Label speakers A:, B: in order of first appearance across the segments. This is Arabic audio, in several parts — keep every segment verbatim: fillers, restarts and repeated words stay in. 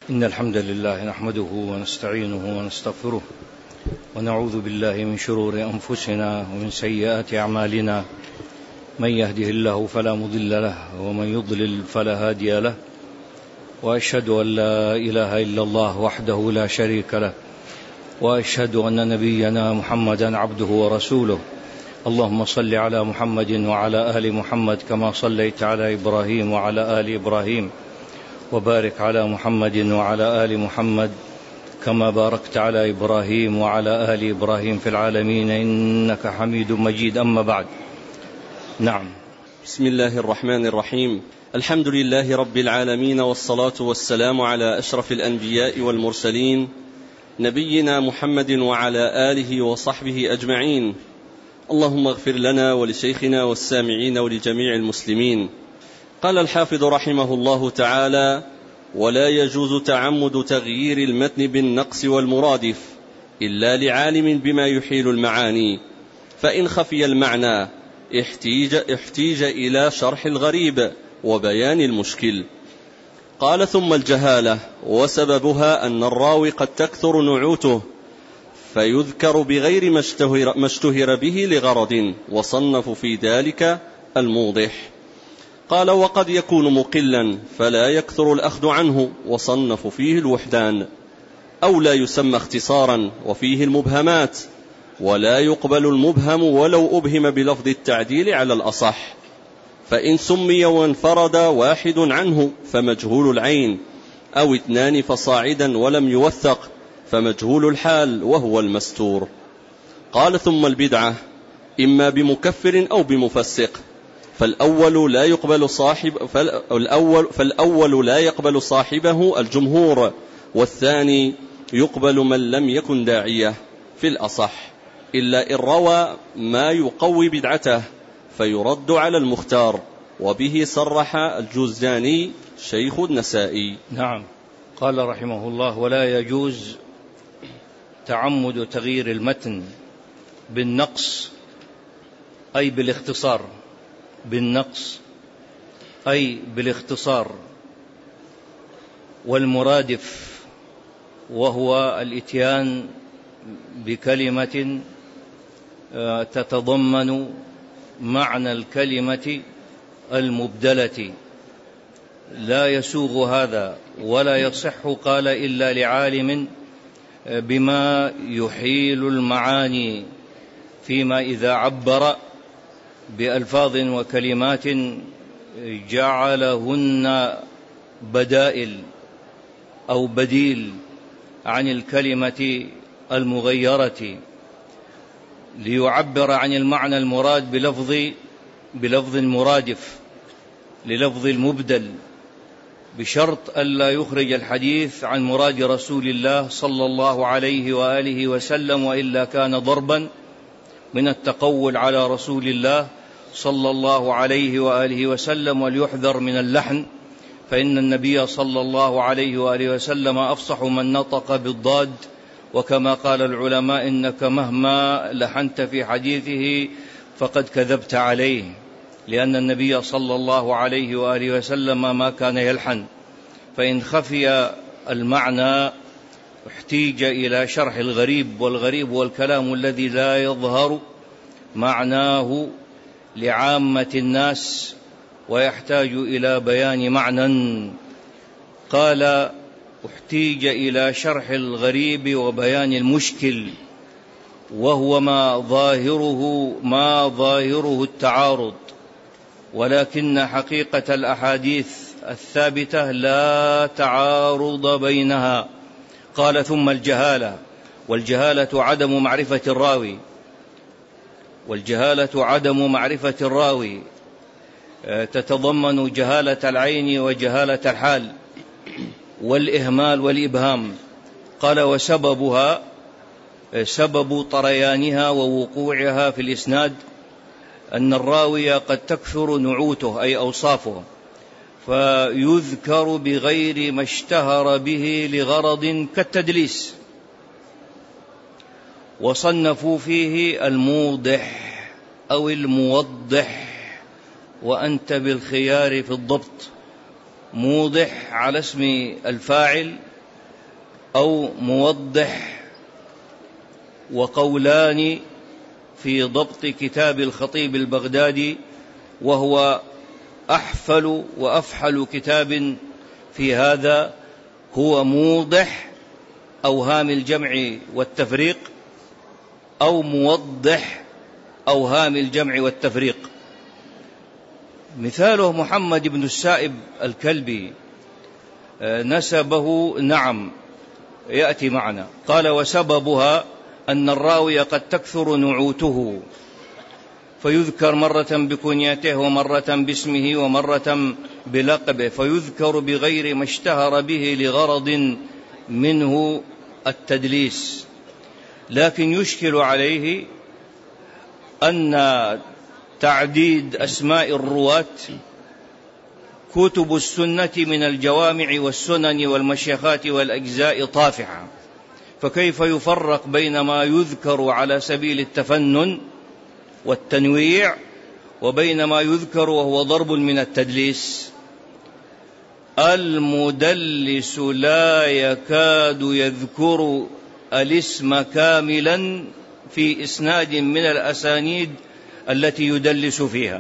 A: إن الحمد لله نحمده ونستعينه ونستغفره ونعوذ بالله من شرور أنفسنا ومن سيئات أعمالنا، من يهده الله فلا مضل له ومن يضلل فلا هادي له، وأشهد أن لا إله إلا الله وحده لا شريك له، وأشهد أن نبينا محمدا عبده ورسوله. اللهم صل على محمد وعلى آل محمد كما صليت على إبراهيم وعلى آل إبراهيم، وبارك على محمد وعلى آل محمد كما باركت على إبراهيم وعلى آل إبراهيم في العالمين إنك حميد مجيد. أما بعد. نعم.
B: بسم الله الرحمن الرحيم. الحمد لله رب العالمين، والصلاة والسلام على أشرف الأنبياء والمرسلين، نبينا محمد وعلى آله وصحبه أجمعين. اللهم اغفر لنا ولشيخنا والسامعين ولجميع المسلمين. قال الحافظ رحمه الله تعالى: ولا يجوز تعمد تغيير المتن بالنقص والمرادف إلا لعالم بما يحيل المعاني، فإن خفي المعنى احتيج, احتيج إلى شرح الغريب وبيان المشكل. قال: ثم الجهالة، وسببها أن الراوي قد تكثر نعوته فيذكر بغير ما اشتهر, ما اشتهر به لغرض، وصنف في ذلك الموضح. قال: وقد يكون مقلا فلا يكثر الأخذ عنه، وصنف فيه الوحدان، أو لا يسمى اختصارا، وفيه المبهمات، ولا يقبل المبهم ولو أبهم بلفظ التعديل على الأصح، فإن سمي وانفرد واحد عنه فمجهول العين، أو اثنان فصاعدا ولم يوثق فمجهول الحال وهو المستور. قال: ثم البدعة إما بمكفر أو بمفسق، فالأول لا يقبل صاحب فالأول, فالأول لا يقبل صاحبه الجمهور، والثاني يقبل من لم يكن داعية في الأصح، إلا إن روى ما يقوي بدعته فيرد على المختار، وبه صرح الجوزجاني شيخ النسائي.
A: نعم. قال رحمه الله: ولا يجوز تعمد تغيير المتن بالنقص أي بالاختصار، بالنقص أي بالاختصار، والمرادف وهو الإتيان بكلمة تتضمن معنى الكلمة المبدلة، لا يسوغ هذا ولا يصح قال إلا لعالم بما يحيل المعاني، فيما إذا عبر بألفاظ وكلمات جعلهن بدائل أو بديل عن الكلمة المغيرة، ليعبر عن المعنى المراد بلفظ بلفظ مرادف للفظ المبدل، بشرط ألا يخرج الحديث عن مراد رسول الله صلى الله عليه وآله وسلم، وإلا كان ضربا من التقول على رسول الله صلى الله عليه وآله وسلم. وليحذر من اللحن، فإن النبي صلى الله عليه وآله وسلم أفصح من نطق بالضاد، وكما قال العلماء: إنك مهما لحنت في حديثه فقد كذبت عليه، لأن النبي صلى الله عليه وآله وسلم ما كان يلحن. فإن خفي المعنى احتيج إلى شرح الغريب، والغريب هو الكلام الذي لا يظهر معناه لعامة الناس ويحتاج إلى بيان معنى. قال: احتيج إلى شرح الغريب وبيان المشكل، وهو ما ظاهره ما ظاهره التعارض، ولكن حقيقة الأحاديث الثابتة لا تعارض بينها. قال: ثم الجهالة، والجهالة عدم معرفة الراوي والجهالة عدم معرفة الراوي تتضمن جهالة العين وجهالة الحال والإهمال والإبهام. قال: وسببها سبب طريانها ووقوعها في الإسناد أن الراوي قد تكثر نعوته أي أوصافه، فيذكر بغير ما اشتهر به لغرض كالتدليس، وصنفوا فيه الموضح أو الموضح، وأنت بالخيار في الضبط. موضح على اسم الفاعل أو موضح، وقولان في ضبط كتاب الخطيب البغدادي، وهو أحفل وأفحل كتاب في هذا، هو موضح أوهام الجمع والتفريق أو موضح أوهام الجمع والتفريق. مثاله محمد بن السائب الكلبي، نسبه نعم يأتي معنا. قال: وسببها أن الراوي قد تكثر نعوته، فيذكر مرة بكنيته ومرة باسمه ومرة بلقبه، فيذكر بغير ما اشتهر به لغرض منه التدليس. لكن يشكل عليه أن تعديد أسماء الرواة كتب السنة من الجوامع والسنن والمشيخات والأجزاء طافحة، فكيف يفرق بين ما يذكر على سبيل التفنن والتنويع وبين ما يذكر وهو ضرب من التدليس؟ المدلس لا يكاد يذكر الاسم كاملا في إسناد من الأسانيد التي يدلس فيها.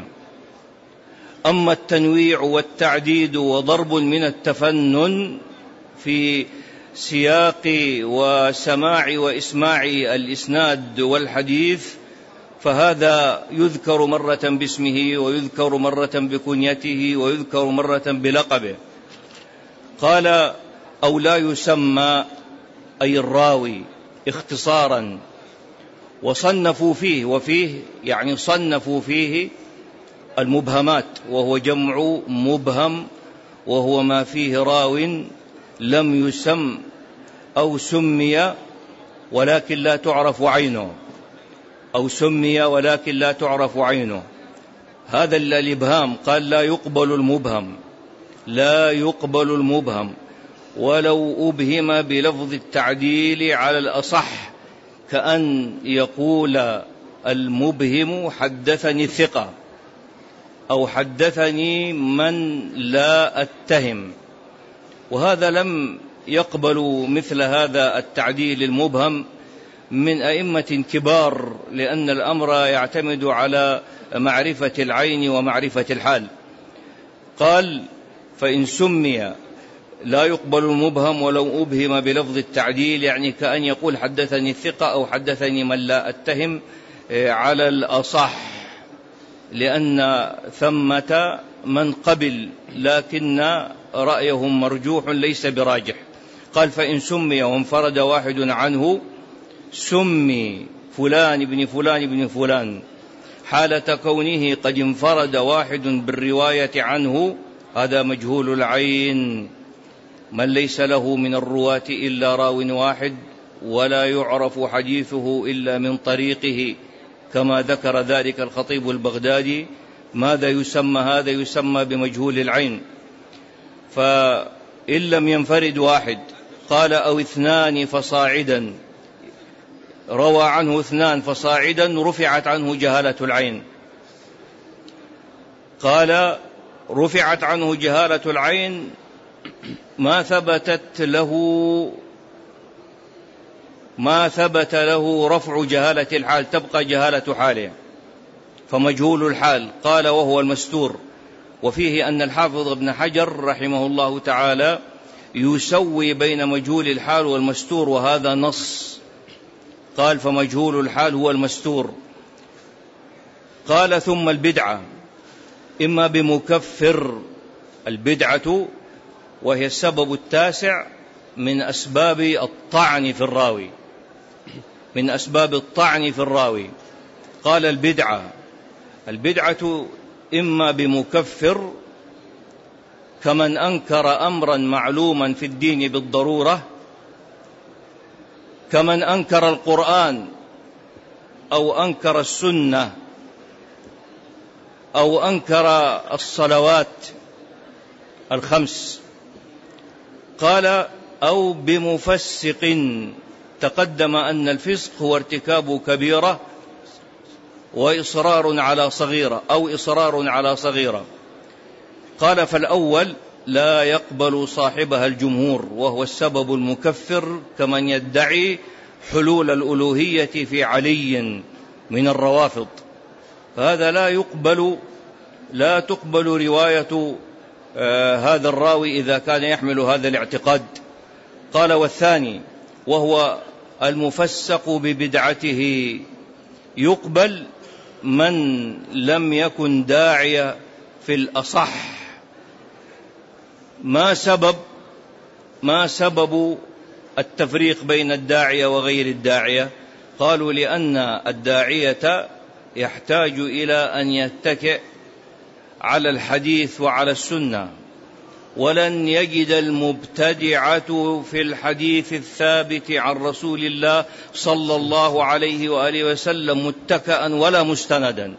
A: أما التنويع والتعديد وضرب من التفنن في سياق وسماع وإسماع الإسناد والحديث، فهذا يذكر مرة باسمه ويذكر مرة بكنيته ويذكر مرة بلقبه. قال: أو لا يسمى أي الراوي اختصارا، وصنفوا فيه، وفيه يعني صنفوا فيه المبهمات، وهو جمع مبهم، وهو ما فيه راو لم يسم أو سمي ولكن لا تعرف عينه، أو سمي ولكن لا تعرف عينه. هذا الإبهام. قال: لا يقبل المبهم، لا يقبل المبهم ولو أبهم بلفظ التعديل على الأصح، كأن يقول المبهم: حدثني الثقة، أو حدثني من لا أتهم. وهذا لم يقبل مثل هذا التعديل المبهم من أئمة كبار، لأن الأمر يعتمد على معرفة العين ومعرفة الحال. قال: فإن سمي لا يقبل المبهم ولو أبهم بلفظ التعديل، يعني كأن يقول حدثني الثقة أو حدثني من لا أتهم على الأصح، لأن ثمة من قبل لكن رأيهم مرجوح ليس براجح. قال: فإن سمي وانفرد واحد عنه، سمي فلان ابن فلان ابن فلان، حالة كونه قد انفرد واحد بالرواية عنه، هذا مجهول العين، من ليس له من الرواة إلا راو واحد، ولا يعرف حديثه إلا من طريقه، كما ذكر ذلك الخطيب البغدادي. ماذا يسمى هذا؟ يسمى بمجهول العين. فإن لم ينفرد واحد، قال: أو اثنان فصاعدا، روى عنه اثنان فصاعدا، رفعت عنه جهالة العين. قال: رفعت عنه جهالة العين ما ثبتت له ما ثبت له رفع جهالة الحال، تبقى جهالة حاله، فمجهول الحال. قال: وهو المستور. وفيه أن الحافظ ابن حجر رحمه الله تعالى يسوي بين مجهول الحال والمستور، وهذا نص. قال: فمجهول الحال هو المستور. قال: ثم البدعة إما بمكفر، البدعة وهي السبب التاسع من أسباب الطعن في الراوي، من أسباب الطعن في الراوي. قال: البدعة البدعة إما بمكفر، كمن أنكر أمرا معلوما في الدين بالضرورة، كمن أنكر القرآن أو أنكر السنة أو أنكر الصلوات الخمس. قال: أو بمفسق، تقدم أن الفسق هو ارتكاب كبيرة وإصرار على صغيرة، أو إصرار على صغيرة. قال: فالأول لا يقبل صاحبها الجمهور، وهو السبب المكفر كمن يدعي حلول الألوهية في علي من الروافض، فهذا لا يقبل لا تقبل رواية آه هذا الراوي إذا كان يحمل هذا الاعتقاد. قال: والثاني وهو المفسق ببدعته يقبل من لم يكن داعية في الأصح. ما سبب ما سبب التفريق بين الداعية وغير الداعية؟ قالوا: لأن الداعية يحتاج إلى أن يتكئ على الحديث وعلى السنة، ولن يجد المبتدعة في الحديث الثابت عن رسول الله صلى الله عليه وآله وسلم متكئا ولا مستندا،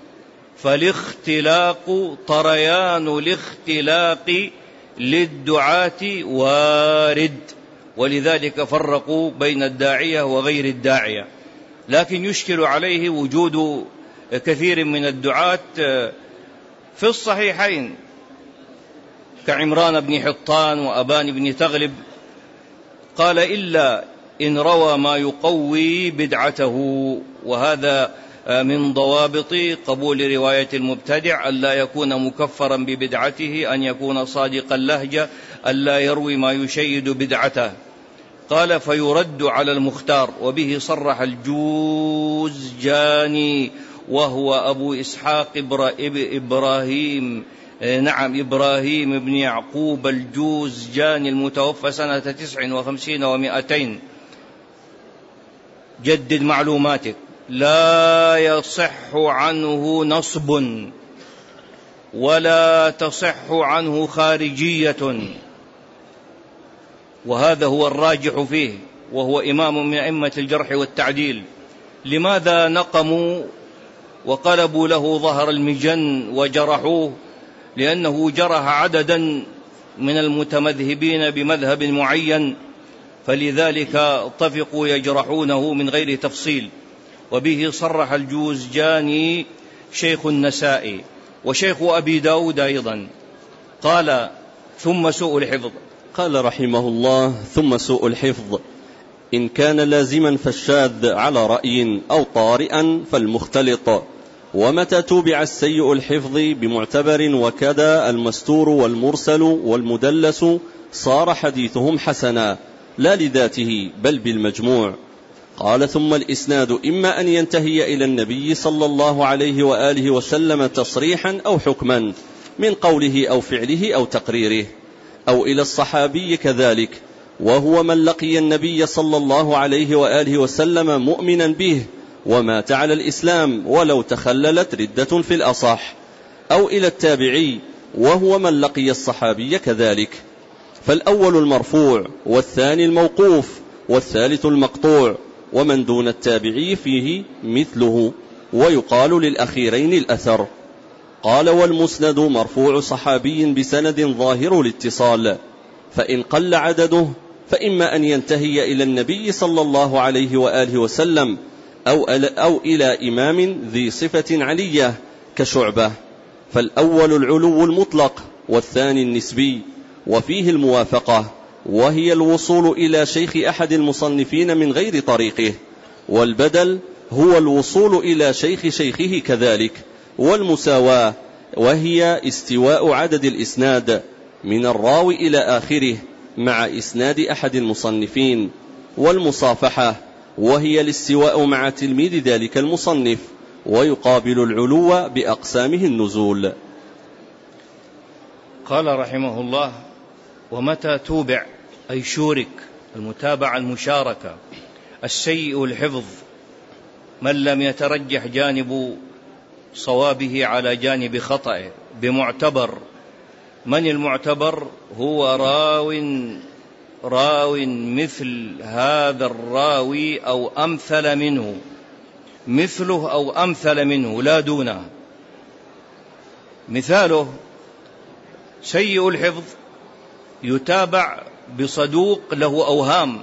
A: فالاختلاق طريان الاختلاق للدعاة وارد، ولذلك فرقوا بين الداعية وغير الداعية. لكن يشكل عليه وجود كثير من الدعاة في الصحيحين كعمران بن حطان وأبان بن تغلب. قال: إلا إن روى ما يقوي بدعته، وهذا من ضوابط قبول رواية المبتدع ألا يكون مكفرا ببدعته، أن يكون صادق اللهجة، ألا يروي ما يشيد بدعته. قال: فيرد على المختار. وبه صرح الجوزجاني وهو أبو إسحاق إبراهيم نعم إبراهيم بن يعقوب الجوزجاني المتوفى سنة تسع وخمسين ومائتين. جدد معلوماتك. لا يصح عنه نصب ولا تصح عنه خارجية، وهذا هو الراجح فيه، وهو إمام من أئمة الجرح والتعديل. لماذا نقموا وقلبوا له ظهر المجن وجرحوه؟ لأنه جرح عددا من المتمذهبين بمذهب معين، فلذلك طفقوا يجرحونه من غير تفصيل. وبه صرح الجوزجاني شيخ النسائي وشيخ أبي داود أيضا. قال: ثم سوء الحفظ.
B: قال رحمه الله: ثم سوء الحفظ إن كان لازما فالشاذ على رأي، أو طارئا فالمختلط. ومتى توبع السيء الحفظ بمعتبر وكذا المستور والمرسل والمدلس صار حديثهم حسنا، لا لذاته بل بالمجموع. قال: ثم الإسناد إما أن ينتهي إلى النبي صلى الله عليه وآله وسلم تصريحا أو حكما من قوله أو فعله أو تقريره، أو إلى الصحابي كذلك، وهو من لقي النبي صلى الله عليه وآله وسلم مؤمنا به ومات على الإسلام ولو تخللت ردة في الأصح، أو إلى التابعي، وهو من لقي الصحابي كذلك. فالأول المرفوع، والثاني الموقوف، والثالث المقطوع، ومن دون التابعي فيه مثله، ويقال للأخيرين الأثر. قال: والمسند مرفوع صحابي بسند ظاهر الاتصال، فإن قل عدده فإما أن ينتهي إلى النبي صلى الله عليه وآله وسلم، أو, أو إلى إمام ذي صفة علية كشعبة. فالأول العلو المطلق، والثاني النسبي، وفيه الموافقة، وهي الوصول إلى شيخ أحد المصنفين من غير طريقه. والبدل هو الوصول إلى شيخ شيخه كذلك. والمساواة وهي استواء عدد الإسناد من الراوي إلى آخره مع إسناد أحد المصنفين. والمصافحة وهي الاستواء مع تلميذ ذلك المصنف، ويقابل العلو بأقسامه النزول.
A: قال رحمه الله: ومتى توبع أي شورك، المتابعة المشاركة، السيء الحفظ من لم يترجح جانب صوابه على جانب خطأه بمعتبر. من المعتبر؟ هو راو راو مثل هذا الراوي أو أمثل منه، مثله أو أمثل منه لا دونه. مثاله: سيء الحفظ يتابع بصدوق له أوهام،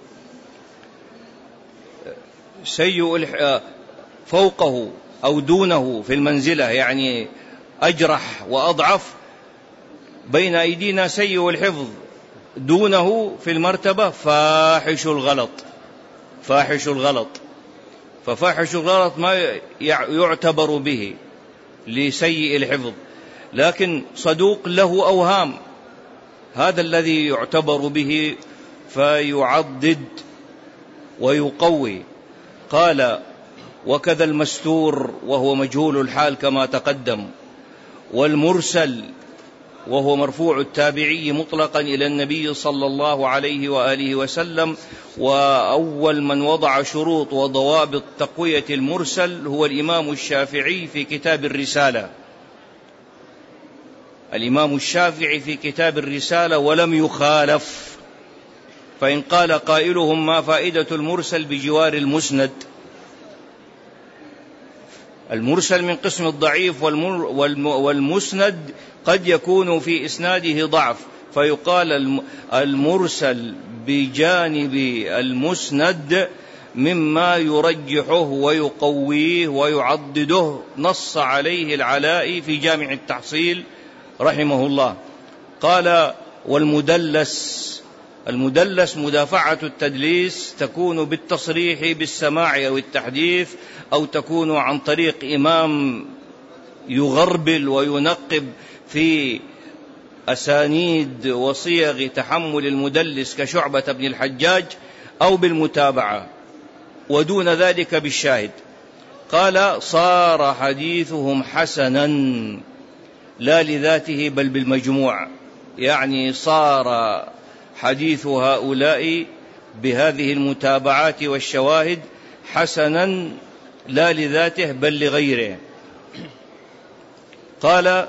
A: سيء فوقه أو دونه في المنزلة، يعني أجرح وأضعف، بين أيدينا سيء الحفظ، دونه في المرتبة فاحش الغلط. فاحش الغلط ففاحش الغلط ما يعتبر به لسيء الحفظ، لكن صدوق له أوهام، هذا الذي يعتبر به فيعضد ويقوي. قال: وكذا المستور وهو مجهول الحال كما تقدم، والمرسل وهو مرفوع التابعي مطلقا إلى النبي صلى الله عليه وآله وسلم. وأول من وضع شروط وضوابط تقوية المرسل هو الإمام الشافعي في كتاب الرسالة. الإمام الشافعي في كتاب الرسالة ولم يخالف، فإن قال قائلهم: ما فائدة المرسل بجوار المسند؟ المرسل من قسم الضعيف، والمسند قد يكون في إسناده ضعف، فيقال المرسل بجانب المسند مما يرجحه ويقويه ويعضده. نص عليه العلائي في جامع التحصيل رحمه الله. قال: والمدلس، المدلس مدافعة التدليس تكون بالتصريح بالسماع أو التحديث، أو تكون عن طريق إمام يغربل وينقب في أسانيد وصيغ تحمل المدلس كشعبة بن الحجاج، أو بالمتابعة، ودون ذلك بالشاهد. قال: صار حديثهم حسنا لا لذاته بل بالمجموع، يعني صار حديث هؤلاء بهذه المتابعات والشواهد حسنا لا لذاته بل لغيره. قال: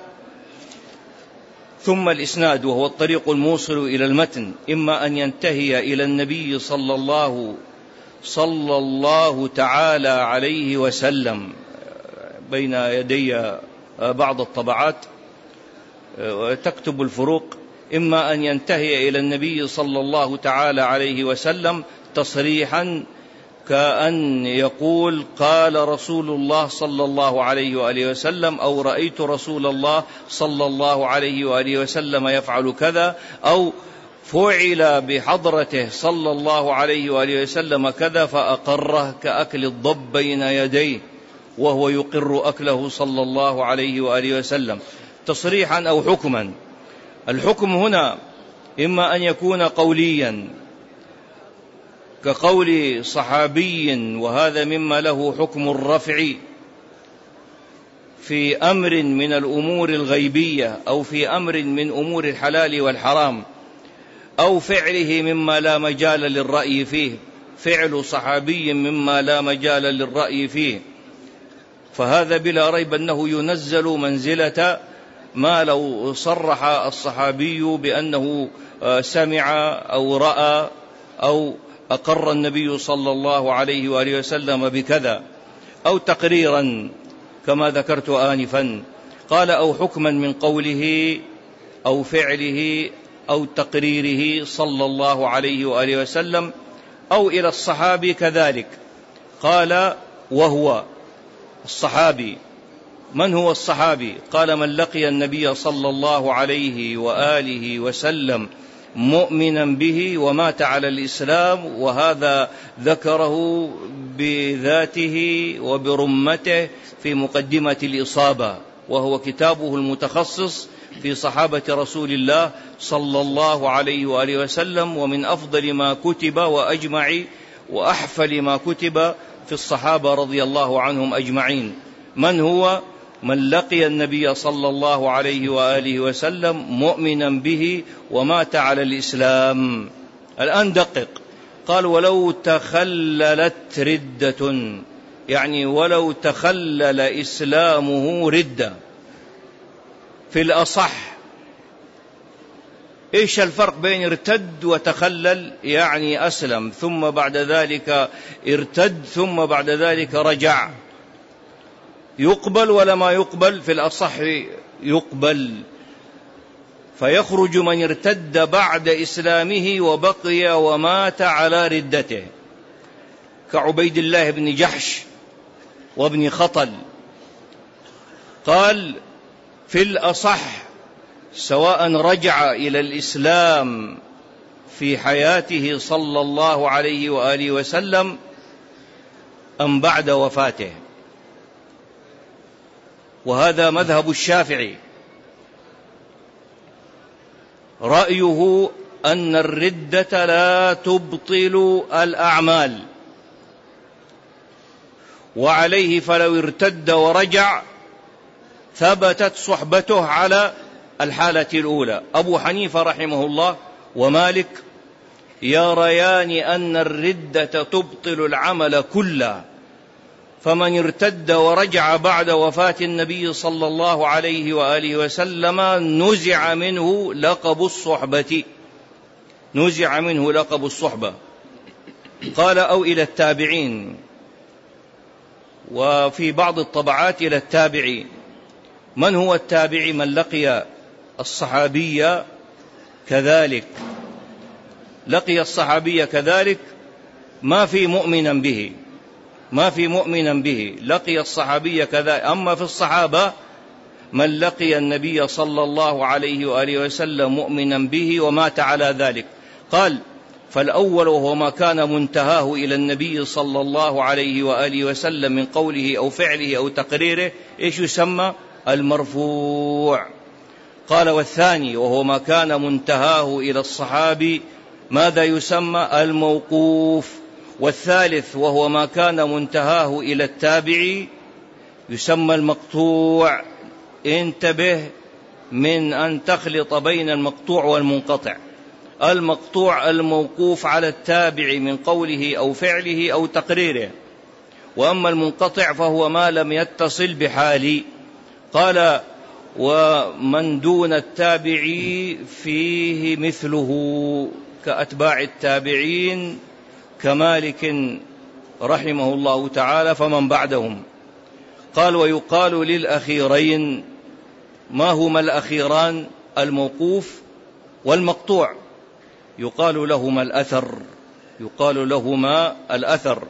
A: ثم الإسناد وهو الطريق الموصل إلى المتن، إما أن ينتهي إلى النبي صلى الله صلى الله تعالى عليه وسلم. بين يدي بعض الطبعات تكتب الفروق: إما أن ينتهي إلى النبي صلى الله تعالى عليه وسلم تصريحا، كأن يقول: قال رسول الله صلى الله عليه وآله وسلم، أو رأيت رسول الله صلى الله عليه وآله وسلم يفعل كذا، أو فعل بحضرته صلى الله عليه وآله وسلم كذا فأقره كأكل الضب بين يديه وهو يقر أكله صلى الله عليه وآله وسلم، تصريحا أو حكما. الحكم هنا إما أن يكون قوليا كقول صحابي، وهذا مما له حكم الرفع في أمر من الأمور الغيبية، أو في أمر من أمور الحلال والحرام، أو فعله مما لا مجال للرأي فيه، فعل صحابي مما لا مجال للرأي فيه، فهذا بلا ريب أنه ينزل منزلة ما لو صرح الصحابي بأنه سمع أو رأى أو أقر النبي صلى الله عليه وآله وسلم بكذا، أو تقريرا كما ذكرت آنفا. قال: أو حكما من قوله أو فعله أو تقريره صلى الله عليه وآله وسلم، أو إلى الصحابي كذلك. قال: وهو الصحابي. من هو الصحابي؟ قال: من لقي النبي صلى الله عليه وآله وسلم مؤمنا به ومات على الإسلام، وهذا ذكره بذاته وبرمته في مقدمة الإصابة، وهو كتابه المتخصص في صحابة رسول الله صلى الله عليه وآله وسلم، ومن أفضل ما كتب وأجمع وأحفل ما كتب في الصحابة رضي الله عنهم أجمعين. من هو؟ من لقي النبي صلى الله عليه وآله وسلم مؤمنا به ومات على الإسلام. الآن دقق. قال: ولو تخللت ردة، يعني ولو تخلل إسلامه ردة. في الأصح إيش الفرق بين ارتد وتخلل؟ يعني أسلم ثم بعد ذلك ارتد ثم بعد ذلك رجع، يقبل ولا ما يقبل؟ في الأصح يقبل. فيخرج من ارتد بعد إسلامه وبقي ومات على ردته، كعبيد الله بن جحش وابن خطل. قال: في الأصح سواء رجع إلى الإسلام في حياته صلى الله عليه وآله وسلم أم بعد وفاته. وهذا مذهب الشافعي، رأيه أن الردة لا تبطل الأعمال، وعليه فلو ارتد ورجع ثبتت صحبته على الحالة الأولى. أبو حنيفة رحمه الله ومالك يريان أن الردة تبطل العمل كله، فمن ارتد ورجع بعد وفاة النبي صلى الله عليه وآله وسلم نزع منه لقب الصحبة، نزع منه لقب الصحبة. قال أو إلى التابعين، وفي بعض الطبعات إلى التابعين. من هو التابعي؟ من لقي الصحابية كذلك، لقي الصحابية كذلك، ما في مؤمنا به، ما في مؤمنا به، لقي الصحابية كذلك. أما في الصحابة من لقي النبي صلى الله عليه وآله وسلم مؤمنا به ومات على ذلك. قال فالأول وهو ما كان منتهاه إلى النبي صلى الله عليه وآله وسلم من قوله أو فعله أو تقريره، إيش يسمى؟ المرفوع. قال والثاني وهو ما كان منتهاه إلى الصحابي، ماذا يسمى؟ الموقوف. والثالث وهو ما كان منتهاه إلى التابعي يسمى المقطوع. انتبه من أن تخلط بين المقطوع والمنقطع. المقطوع الموقوف على التابع من قوله أو فعله أو تقريره، وأما المنقطع فهو ما لم يتصل بحال. قال ومن دون التابعي فيه مثله كأتباع التابعين كمالك رحمه الله تعالى فمن بعدهم. قال ويقال للأخيرين، ما هما الأخيران؟ الموقوف والمقطوع، يقال لهما الأثر، يقال لهما الأثر.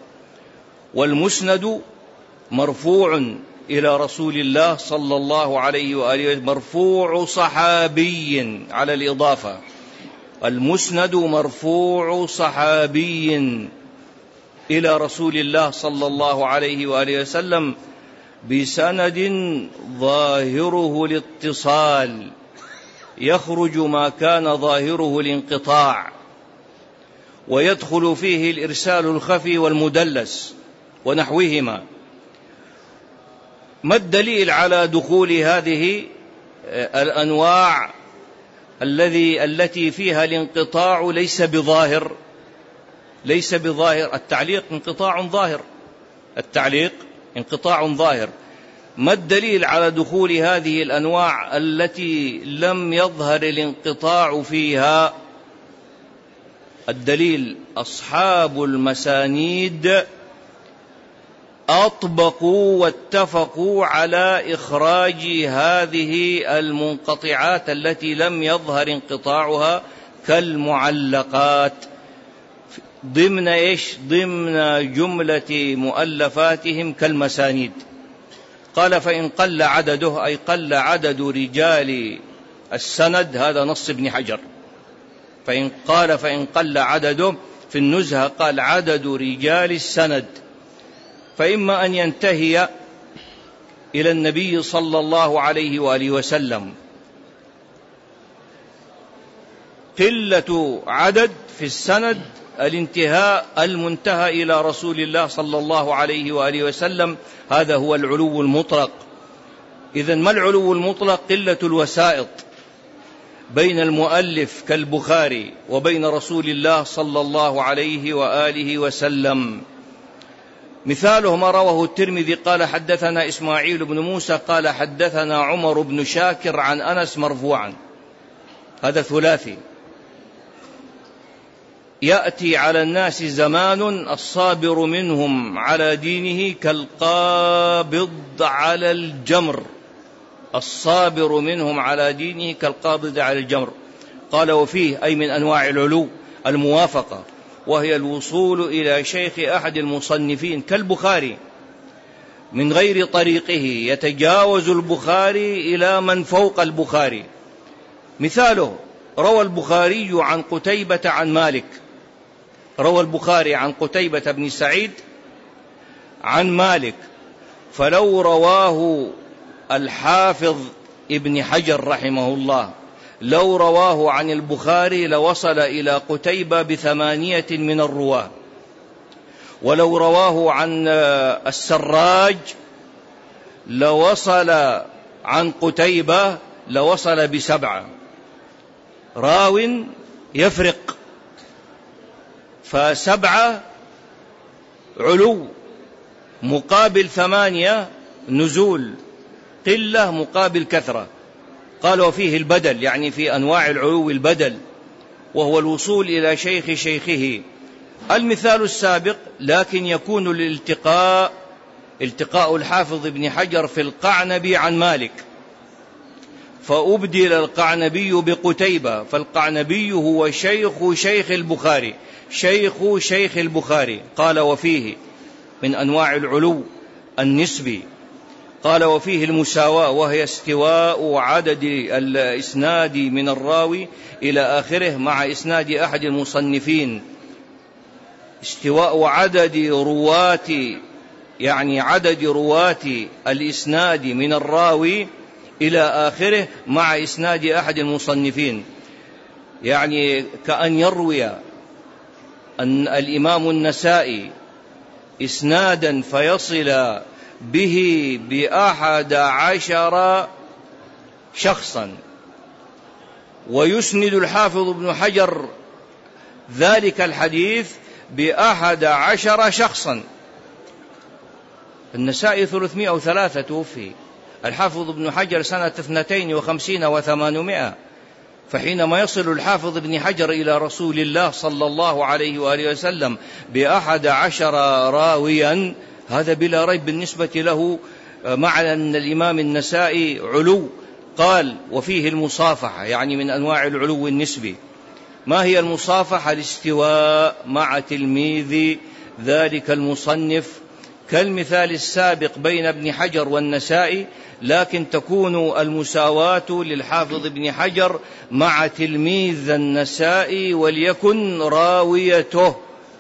A: والمسند مرفوع إلى رسول الله صلى الله عليه وآله وسلم، مرفوع صحابي على الإضافة. المسند مرفوع صحابي إلى رسول الله صلى الله عليه وآله وسلم بسند ظاهره الاتصال، يخرج ما كان ظاهره الانقطاع، ويدخل فيه الإرسال الخفي والمدلس ونحوهما. ما الدليل على دخول هذه الأنواع الذي التي فيها الانقطاع ليس بظاهر؟ ليس بظاهر. التعليق انقطاع ظاهر، التعليق انقطاع ظاهر. ما الدليل على دخول هذه الأنواع التي لم يظهر الانقطاع فيها؟ الدليل أصحاب المسانيد أطبقوا واتفقوا على إخراج هذه المنقطعات التي لم يظهر انقطاعها كالمعلقات ضمن إيش؟ ضمن جملة مؤلفاتهم كالمسانيد. قال فإن قل عدده، أي قل عدد رجال السند، هذا نص ابن حجر. فإن قال فإن قل عدده، في النزهة قال عدد رجال السند، فإما أن ينتهي إلى النبي صلى الله عليه وآله وسلم. قلة عدد في السند الانتهاء المنتهى إلى رسول الله صلى الله عليه وآله وسلم، هذا هو العلو المطلق. إذن ما العلو المطلق؟ قلة الوسائط بين المؤلف كالبخاري وبين رسول الله صلى الله عليه وآله وسلم. مثاله ما رواه الترمذي قال حدثنا إسماعيل بن موسى قال حدثنا عمر بن شاكر عن أنس مرفوعا، هذا ثلاثي. يأتي على الناس زمان الصابر منهم على دينه كالقابض على الجمر، الصابر منهم على دينه كالقابض على الجمر. قال وفيه أي من أنواع العلو الموافقة، وهي الوصول إلى شيخ أحد المصنفين كالبخاري من غير طريقه، يتجاوز البخاري إلى من فوق البخاري، مثاله: روى البخاري عن قتيبة عن مالك، روى البخاري عن قتيبة بن سعيد عن مالك، فلو رواه الحافظ ابن حجر رحمه الله لو رواه عن البخاري لوصل إلى قتيبة بثمانية من الرواه، ولو رواه عن السراج لوصل عن قتيبة لوصل بسبعة. راو يفرق، فسبعة علو مقابل ثمانية نزول، قلة مقابل كثرة. قال وفيه البدل، يعني في أنواع العلو البدل، وهو الوصول إلى شيخ شيخه. المثال السابق: لكن يكون الالتقاء التقاء الحافظ ابن حجر في القعنبي عن مالك، فأبدل القعنبي بقتيبة، فالقعنبي هو شيخ شيخ البخاري شيخ شيخ البخاري. قال وفيه من أنواع العلو النسبي. قال وفيه المساواة، وهي استواء عدد الإسناد من الراوي إلى آخره مع إسناد أحد المصنفين. استواء عدد رواة، يعني عدد رواة الإسناد من الراوي إلى آخره مع إسناد أحد المصنفين، يعني كأن يروي أن الإمام النسائي إسنادا فيصل به بأحد عشر شخصا، ويسند الحافظ ابن حجر ذلك الحديث بأحد عشر شخصا. النسائي ثلاثمائة وثلاثة توفي، الحافظ ابن حجر سنة اثنتين وخمسين وثمانمائة، فحينما يصل الحافظ ابن حجر إلى رسول الله صلى الله عليه وآله وسلم بأحد عشر راويا، هذا بلا ريب بالنسبة له معنى أن الإمام النسائي علو. قال وفيه المصافحة، يعني من أنواع العلو النسبي. ما هي المصافحة؟ الاستواء مع تلميذ ذلك المصنف، كالمثال السابق بين ابن حجر والنسائي، لكن تكون المساواة للحافظ ابن حجر مع تلميذ النسائي، وليكن راويته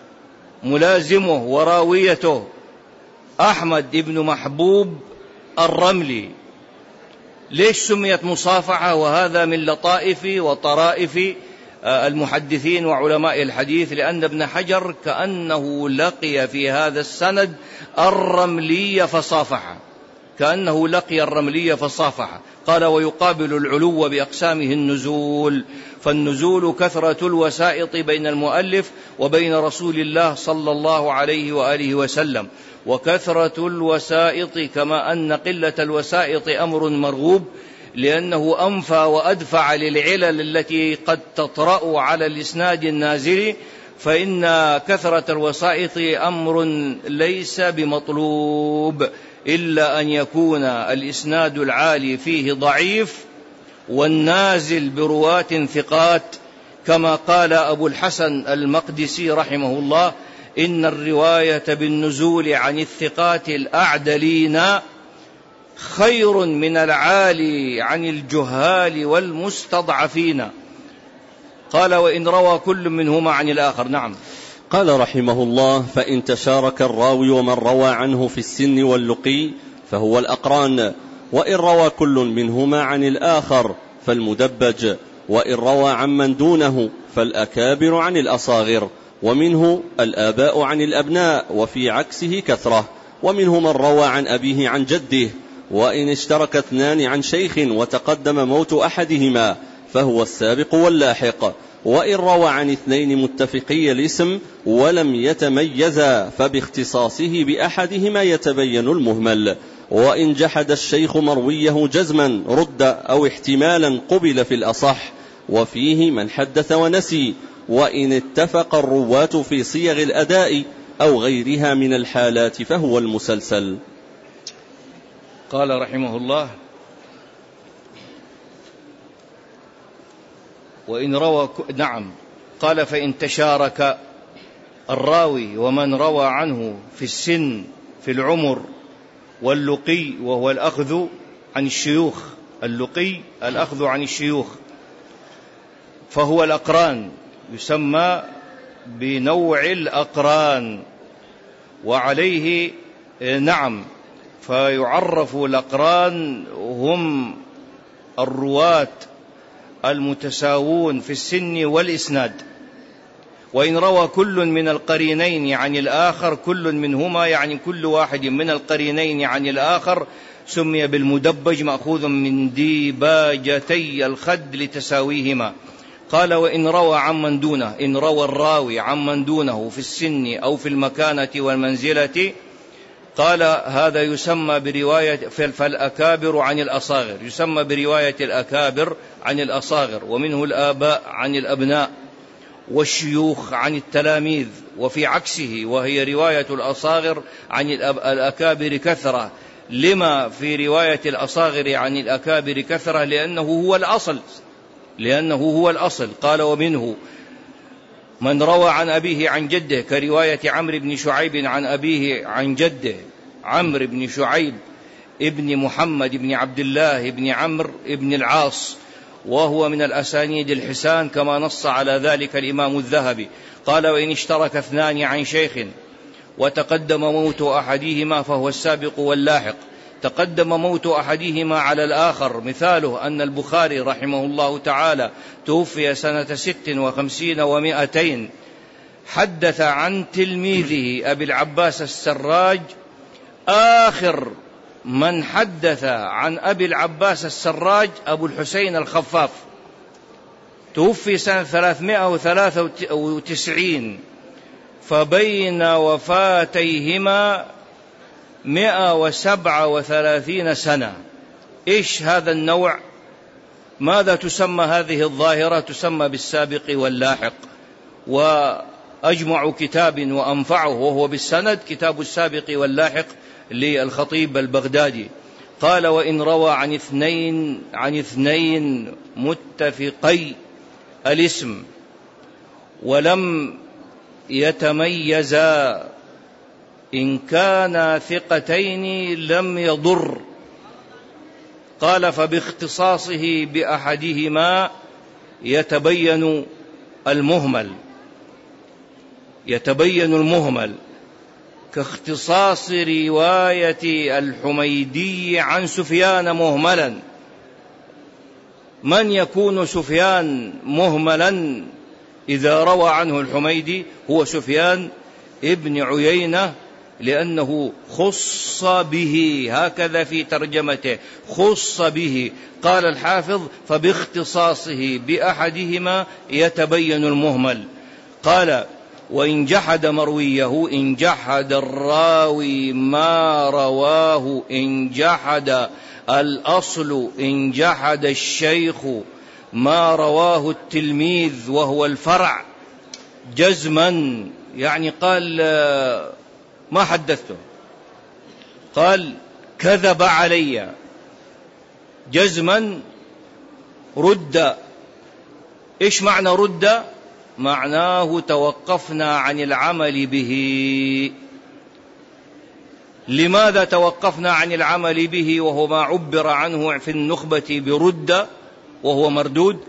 A: ملازمه وراويته أحمد بن محبوب الرملي. ليش سميت مصافحة؟ وهذا من لطائف وطرائف المحدثين وعلماء الحديث، لأن ابن حجر كأنه لقي في هذا السند الرملي فصافحه، كأنه لقي الرملي فصافحه. قال ويقابل العلو بأقسامه النزول، فالنزول كثرة الوسائط بين المؤلف وبين رسول الله صلى الله عليه وآله وسلم، وكثرة الوسائط كما أن قلة الوسائط أمر مرغوب، لأنه أنفى وأدفع للعلل التي قد تطرأ على الإسناد النازل، فإن كثرة الوسائط أمر ليس بمطلوب، إلا أن يكون الإسناد العالي فيه ضعيف والنازل برواة ثقات، كما قال أبو الحسن المقدسي رحمه الله: إن الرواية بالنزول عن الثقات الأعدلين خير من العالي عن الجهال والمستضعفين. قال وإن روى كل منهما عن الآخر. نعم.
B: قال رحمه الله: فإن تشارك الراوي ومن روى عنه في السن واللقي فهو الأقران، وإن روى كل منهما عن الآخر فالمدبج، وإن روى عمن دونه فالأكابر عن الأصاغر، ومنه الآباء عن الأبناء، وفي عكسه كثرة، ومنه من روى عن أبيه عن جده. وإن اشترك اثنان عن شيخ وتقدم موت أحدهما فهو السابق واللاحق، وإن روى عن اثنين متفقي الاسم ولم يتميزا فباختصاصه بأحدهما يتبين المهمل. وإن جحد الشيخ مرويه جزما رد، أو احتمالا قبل في الأصح، وفيه من حدث ونسي. وإن اتفق الرواة في صيغ الأداء أو غيرها من الحالات فهو المسلسل.
A: قال رحمه الله: وإن روى ك... نعم. قال فإن تشارك الراوي ومن روى عنه في السن في العمر واللقي، وهو الأخذ عن الشيوخ، اللقي الأخذ عن الشيوخ، فهو الأقران، يسمى بنوع الأقران. وعليه نعم، فيعرف الأقران هم الرواة المتساوون في السن والإسناد، وإن روى كل من القرينين عن الآخر، كل منهما يعني كل واحد من القرينين عن الآخر، سمي بالمدبج مأخوذ من ديباجتي الخد لتساويهما. قال وإن روى عمن دونه، إن روى الراوي عمن دونه في السن أو في المكانة والمنزلة، قال هذا يسمى برواية فالأكابر عن الأصاغر، يسمى برواية الأكابر عن الأصاغر، ومنه الآباء عن الأبناء، والشيوخ عن التلاميذ، وفي عكسه وهي رواية الأصاغر عن الأكابر كثرة. لما في رواية الأصاغر عن الأكابر كثرة؟ لأنه هو الأصل، لأنه هو الأصل. قال ومنه من روى عن أبيه عن جده، كرواية عمرو بن شعيب عن أبيه عن جده، عمرو بن شعيب ابن محمد بن عبد الله بن عمرو بن العاص، وهو من الأسانيد الحسان كما نص على ذلك الإمام الذهبي. قال وإن اشترك اثنان عن شيخ وتقدم موت أحدهما فهو السابق واللاحق. تقدم موت أحدهما على الآخر، مثاله أن البخاري رحمه الله تعالى توفي سنة ست وخمسين ومائتين، حدث عن تلميذه أبي العباس السراج. آخر من حدث عن أبي العباس السراج أبو الحسين الخفاف، توفي سنة ثلاثمائة وثلاثة وتسعين، فبين وفاتيهما مئة وسبعة وثلاثين سنة. إيش هذا النوع؟ ماذا تسمى هذه الظاهرة؟ تسمى بالسابق واللاحق. وأجمع كتاب وأنفعه وهو بالسند كتاب السابق واللاحق للخطيب البغدادي. قال وإن روى عن اثنين عن اثنين متفقي الاسم ولم يتميزا، إن كانا ثقتين لم يضر. قال فباختصاصه بأحدهما يتبين المهمل، يتبين المهمل، كاختصاص رواية الحميدي عن سفيان مهملا. من يكون سفيان مهملا إذا روى عنه الحميدي؟ هو سفيان ابن عيينة، لأنه خص به، هكذا في ترجمته، خص به. قال الحافظ فباختصاصه بأحدهما يتبين المهمل. قال وإن جحد مرويه، إن جحد الراوي ما رواه، إن جحد الأصل، إن جحد الشيخ ما رواه التلميذ وهو الفرع جزما، يعني قال ما حدثته، قال كذب علي جزما، رد. إيش معنى رد؟ معناه توقفنا عن العمل به. لماذا توقفنا عن العمل به وهو ما عبر عنه في النخبة برد وهو مردود؟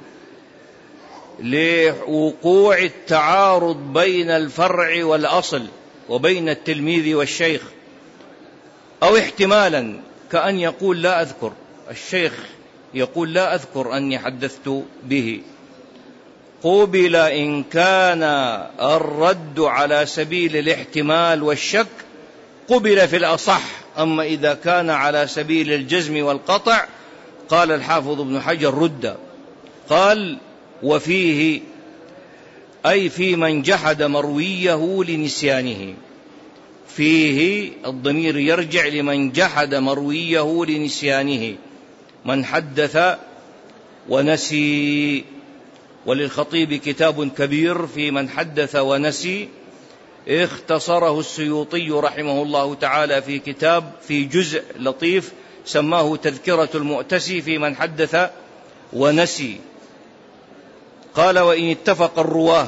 A: لوقوع التعارض بين الفرع والأصل وبين التلميذ والشيخ، أو احتمالا كأن يقول لا أذكر، الشيخ يقول لا أذكر أني حدثت به، قبل إن كان الرد على سبيل الاحتمال والشك قبل في الأصح. أما إذا كان على سبيل الجزم والقطع قال الحافظ ابن حجر رد. قال وفيه أي في من جحد مرويه لنسيانه، فيه الضمير يرجع لمن جحد مرويه لنسيانه، من حدث ونسي. وللخطيب كتاب كبير في من حدث ونسي، اختصره السيوطي رحمه الله تعالى في كتاب في جزء لطيف سماه تذكرة المؤتسي في من حدث ونسي. قال وإن اتفق الرواه،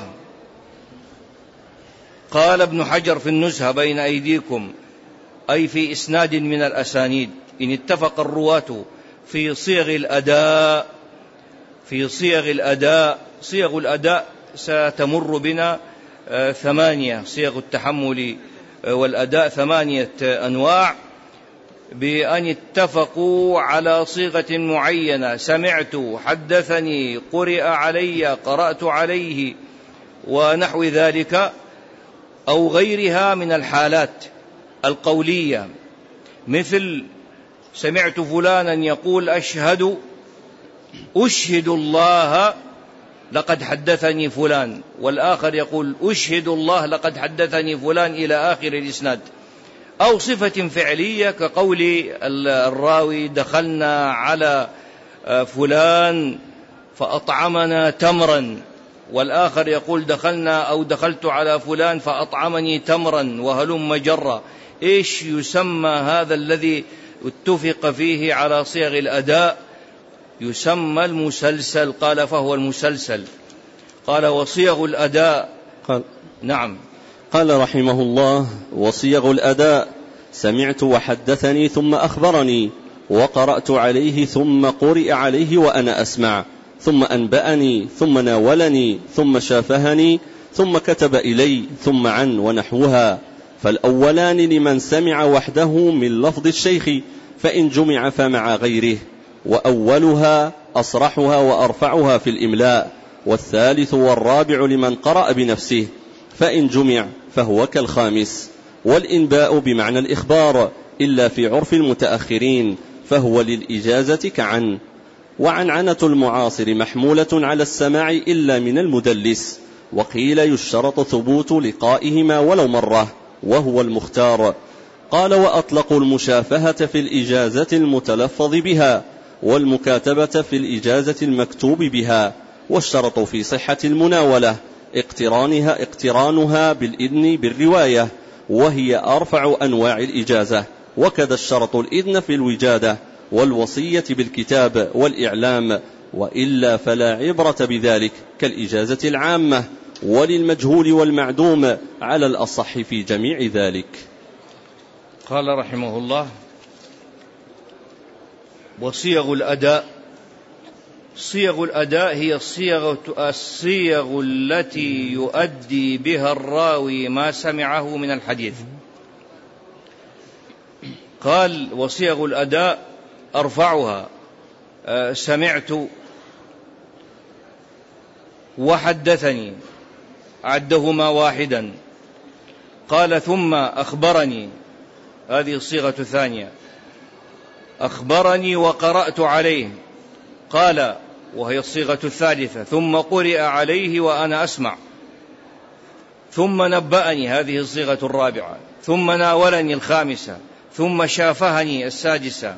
A: قال ابن حجر في النزهة بين أيديكم، أي في إسناد من الأسانيد، إن اتفق الرواة في صيغ الأداء في صيغ الأداء. صيغ الأداء ستمر بنا ثمانية، صيغ التحمل والأداء ثمانية أنواع، بأن اتفقوا على صيغة معينة: سمعت، حدثني، قرئ علي، قرأت عليه، ونحو ذلك، أو غيرها من الحالات القولية، مثل سمعت فلانا يقول أشهد أشهد الله لقد حدثني فلان، والآخر يقول أشهد الله لقد حدثني فلان إلى آخر الإسناد. أو صفة فعلية كقول الراوي دخلنا على فلان فأطعمنا تمرا، والآخر يقول دخلنا أو دخلت على فلان فأطعمني تمرا، وهلم جرا. إيش يسمى هذا الذي اتفق فيه على صيغ الأداء؟ يسمى المسلسل. قال فهو المسلسل. قال وصيغ الأداء
B: قال
A: نعم.
B: قال رحمه الله: وصيغ الأداء: سمعت وحدثني ثم أخبرني، وقرأت عليه ثم قرئ عليه وأنا أسمع، ثم أنبأني، ثم ناولني، ثم شافهني، ثم كتب إلي، ثم عن، ونحوها. فالأولان لمن سمع وحده من لفظ الشيخ، فإن جمع فمع غيره، وأولها أصرحها وأرفعها في الإملاء، والثالث والرابع لمن قرأ بنفسه، فإن جمع فهو كالخامس. والإنباء بمعنى الإخبار إلا في عرف المتأخرين، فهو للإجازة كعن. وعنعنة المعاصر محمولة على السماع إلا من المدلس، وقيل يشترط ثبوت لقائهما ولو مرة، وهو المختار. قال: وأطلقوا المشافهة في الإجازة المتلفظ بها، والمكاتبة في الإجازة المكتوب بها، واشترطوا في صحة المناولة اقترانها, اقترانها بالإذن بالرواية، وهي أرفع أنواع الإجازة. وكذا اشترطوا الإذن في الوجادة والوصية بالكتاب والإعلام، وإلا فلا عبرة بذلك كالإجازة العامة، وللمجهول والمعدوم على الأصح في جميع ذلك.
A: قال رحمه الله: وصيغ الأداء. صيغ الأداء هي الصيغ, الصيغ التي يؤدي بها الراوي ما سمعه من الحديث. قال: وصيغ الأداء أرفعها سمعت وحدثني، عدهما واحدا. قال: ثم أخبرني، هذه الصيغة الثانية. أخبرني وقرأت عليه. قال، وهي الصيغة الثالثة: ثم قرئ عليه وأنا أسمع. ثم نبأني، هذه الصيغة الرابعة. ثم ناولني، الخامسة. ثم شافهني، السادسة.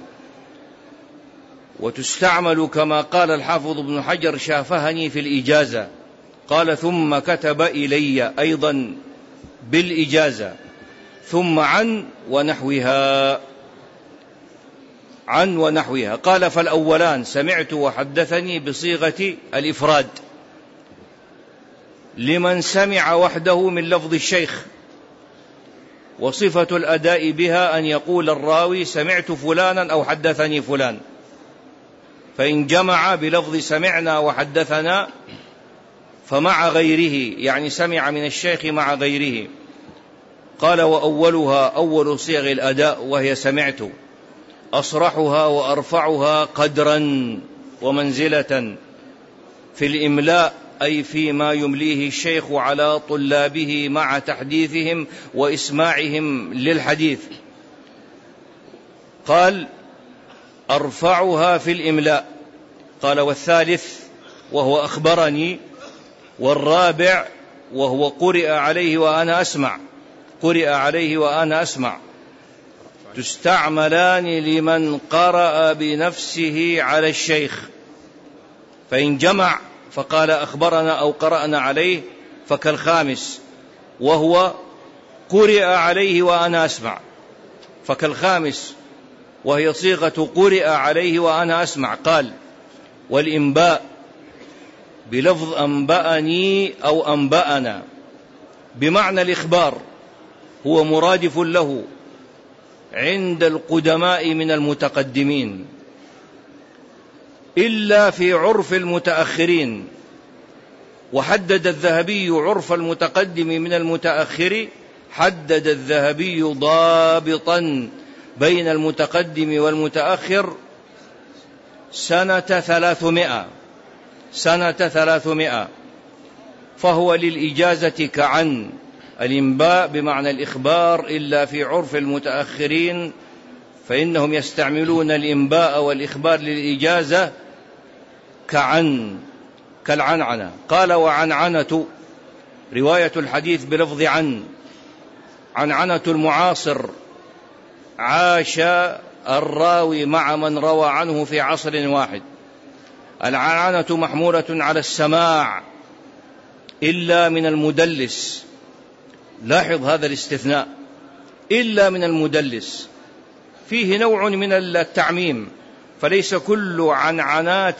A: وتستعمل كما قال الحافظ ابن حجر شافهني في الإجازة. قال: ثم كتب إلي، أيضا بالإجازة. ثم عن ونحوها، عن ونحوها. قال: فالأولان سمعت وحدثني بصيغة الإفراد لمن سمع وحده من لفظ الشيخ، وصفة الأداء بها أن يقول الراوي سمعت فلانا أو حدثني فلان، فإن جمع بلفظ سمعنا وحدثنا فمع غيره، يعني سمع من الشيخ مع غيره. قال: وأولها أول صيغ الأداء وهي سمعت، أصرحها وأرفعها قدرا ومنزلة في الإملاء، أي فيما يمليه الشيخ على طلابه مع تحديثهم وإسماعهم للحديث. قال: أرفعها في الإملاء. قال: والثالث وهو أخبرني، والرابع وهو قرئ عليه وأنا أسمع. قرئ عليه وأنا أسمع تستعملان لمن قرأ بنفسه على الشيخ، فإن جمع فقال أخبرنا أو قرأنا عليه فكالخامس، وهو قرئ عليه وأنا أسمع، فكالخامس وهي صيغة قرئ عليه وأنا أسمع. قال: والإنباء بلفظ أنبأني أو أنبأنا بمعنى الإخبار، هو مرادف له عند القدماء من المتقدمين. إلا في عرف المتأخرين. وحدد الذهبي عرف المتقدم من المتأخر، حدد الذهبي ضابطا بين المتقدم والمتأخر سنة ثلاثمائة سنة ثلاثمائة فهو للإجازة كعن، الإنباء بمعنى الإخبار، إلا في عرف المتأخرين فإنهم يستعملون الإنباء والإخبار للإجازة كعن كالعنعنة. قال: وعنعنة رواية الحديث بلفظ عن. عنعنة المعاصر عاش الراوي مع من روى عنه في عصر واحد. العنعنة محمولة على السماع إلا من المدلس. لاحظ هذا الاستثناء، إلا من المدلس، فيه نوع من التعميم، فليس كل عنعنات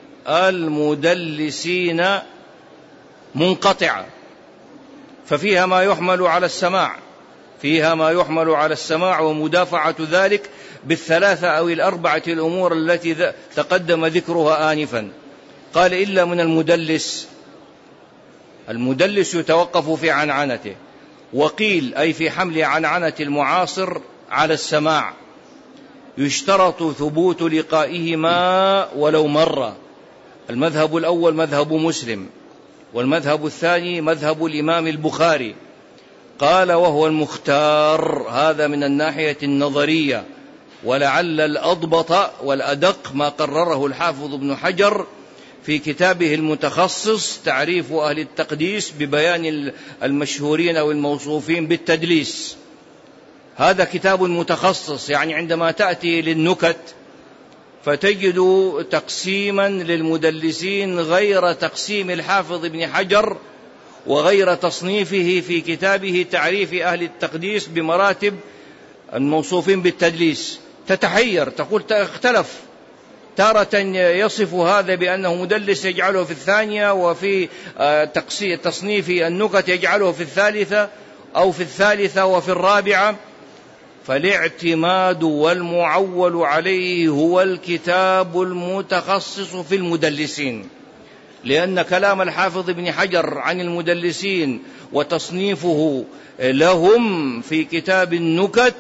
A: المدلسين منقطعة، ففيها ما يحمل على السماع فيها ما يحمل على السماع ومدافعة ذلك بالثلاثة أو الأربعة الأمور التي تقدم ذكرها آنفا. قال: إلا من المدلس. المدلس يتوقف في عنعنته. وقيل أي في حمل عنعنة المعاصر على السماع، يشترط ثبوت لقائهما ولو مرة. المذهب الأول مذهب مسلم، والمذهب الثاني مذهب الإمام البخاري. قال: وهو المختار، هذا من الناحية النظرية، ولعل الأضبط والأدق ما قرره الحافظ ابن حجر في كتابه المتخصص تعريف أهل التقديس ببيان المشهورين والموصوفين بالتدليس. هذا كتاب متخصص، يعني عندما تأتي للنكت فتجد تقسيما للمدلسين غير تقسيم الحافظ ابن حجر وغير تصنيفه في كتابه تعريف أهل التقديس بمراتب الموصوفين بالتدليس. تتحير، تقول اختلف، تارة يصف هذا بأنه مدلس يجعله في الثانية، وفي تصنيف النكت يجعله في الثالثة، أو في الثالثة وفي الرابعة. فالاعتماد والمعول عليه هو الكتاب المتخصص في المدلسين، لأن كلام الحافظ ابن حجر عن المدلسين وتصنيفه لهم في كتاب النكت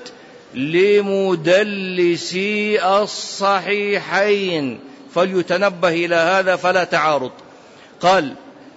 A: لمدلسي الصحيحين، فليتنبه إلى هذا فلا تعارض. قال: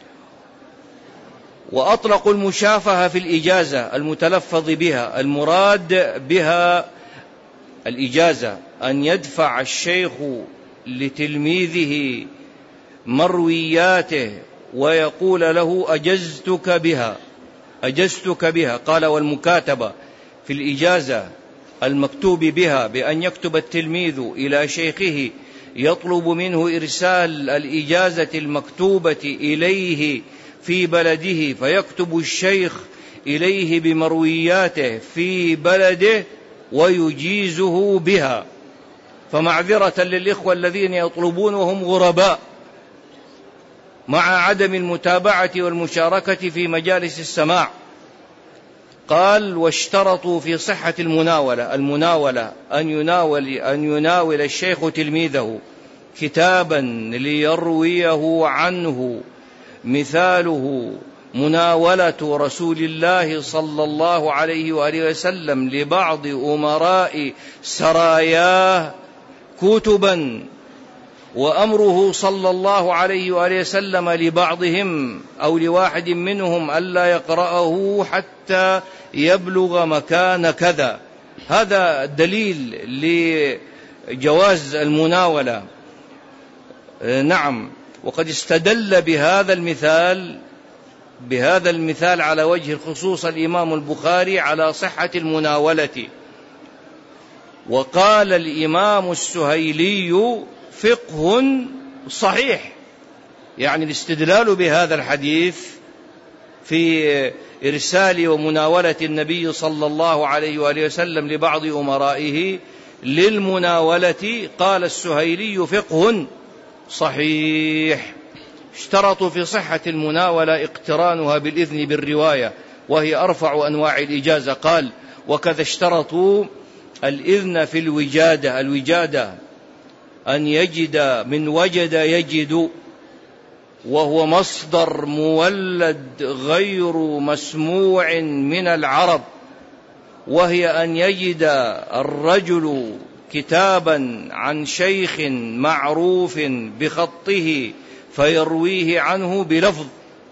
A: وأطلق المشافهة في الإجازة المتلفظ بها، المراد بها الإجازة أن يدفع الشيخ لتلميذه مروياته ويقول له: أجزتك بها أجزتك بها. قال: والمكاتبة في الإجازة المكتوب بها بأن يكتب التلميذ إلى شيخه يطلب منه إرسال الإجازة المكتوبة إليه في بلده، فيكتب الشيخ إليه بمروياته في بلده ويجيزه بها. فمعذرة للإخوة الذين يطلبون وهم غرباء مع عدم المتابعة والمشاركة في مجالس السماع. قال: واشترطوا في صحة المناولة المناولة أن يناول, أن يناول الشيخ تلميذه كتابا ليرويه عنه، مثاله مناولة رسول الله صلى الله عليه وآله وسلم لبعض أمراء سراياه كتبا، وأمره صلى الله عليه وآله وسلم لبعضهم أو لواحد منهم ألا يقرأه حتى يبلغ مكان كذا. هذا دليل لجواز المناولة. نعم، وقد استدل بهذا المثال بهذا المثال على وجه الخصوص الإمام البخاري على صحة المناولة. وقال الإمام السهيلي: فقه صحيح، يعني الاستدلال بهذا الحديث في إرسال ومناولة النبي صلى الله عليه وآله وسلم لبعض أمرائه للمناولة. قال السهيلي: فقه صحيح. اشترطوا في صحة المناولة اقترانها بالإذن بالرواية، وهي أرفع أنواع الإجازة. قال: وكذا اشترطوا الإذن في الوجادة الوجادة أن يجد من وجد يجد، وهو مصدر مولد غير مسموع من العرب، وهي أن يجد الرجل كتابا عن شيخ معروف بخطه فيرويه عنه بلفظ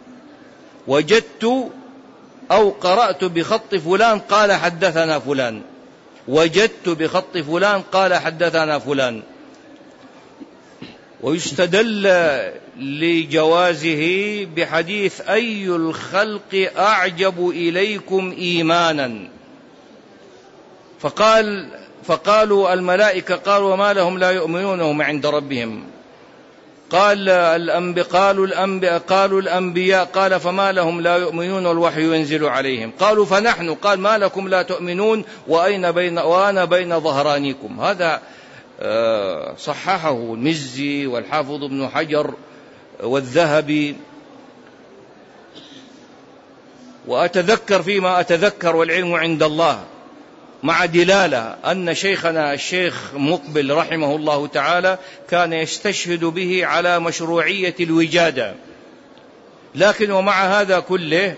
A: وجدت أو قرأت بخط فلان قال حدثنا فلان، وجدت بخط فلان قال حدثنا فلان. ويستدل لجوازه بحديث أي الخلق أعجب إليكم إيمانا، فقال فقالوا الملائكة، قالوا وما لهم لا يؤمنون وهم عند ربهم، قال الأنبياء قالوا الأنبياء قالوا الأنبياء قال فما لهم لا يؤمنون والوحي ينزل عليهم، قالوا فنحن، قال ما لكم لا تؤمنون وأين بين وأنا بين ظهرانيكم. هذا صححه المزي والحافظ ابن حجر والذهبي. وأتذكر فيما أتذكر والعلم عند الله مع دلالة أن شيخنا الشيخ مقبل رحمه الله تعالى كان يستشهد به على مشروعية الوجادة، لكن ومع هذا كله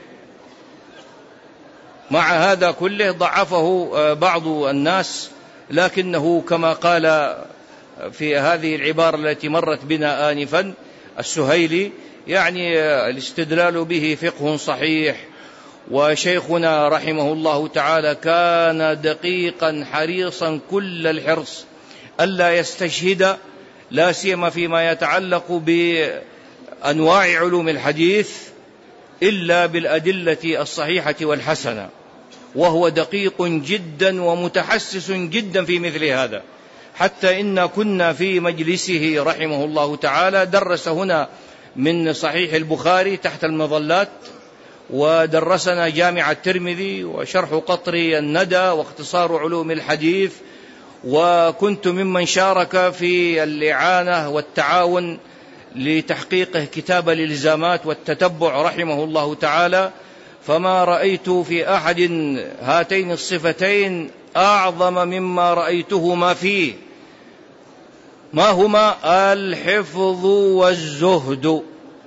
A: مع هذا كله ضعفه بعض الناس، لكنه كما قال في هذه العبارة التي مرت بنا آنفا السهيلي، يعني الاستدلال به فقه صحيح. وشيخنا رحمه الله تعالى كان دقيقا حريصا كل الحرص ألا يستشهد، لا سيما فيما يتعلق بأنواع علوم الحديث، إلا بالأدلة الصحيحة والحسنة، وهو دقيق جدا ومتحسس جدا في مثل هذا، حتى إن كنا في مجلسه رحمه الله تعالى درس هنا من صحيح البخاري تحت المظلات، ودرسنا جامع الترمذي وشرح قطري الندى واختصار علوم الحديث، وكنت ممن شارك في الإعانة والتعاون لتحقيقه كتاب الإلزامات والتتبع رحمه الله تعالى. فما رأيت في أحد هاتين الصفتين أعظم مما رأيتهما فيه، ما هما؟ الحفظ والزهد.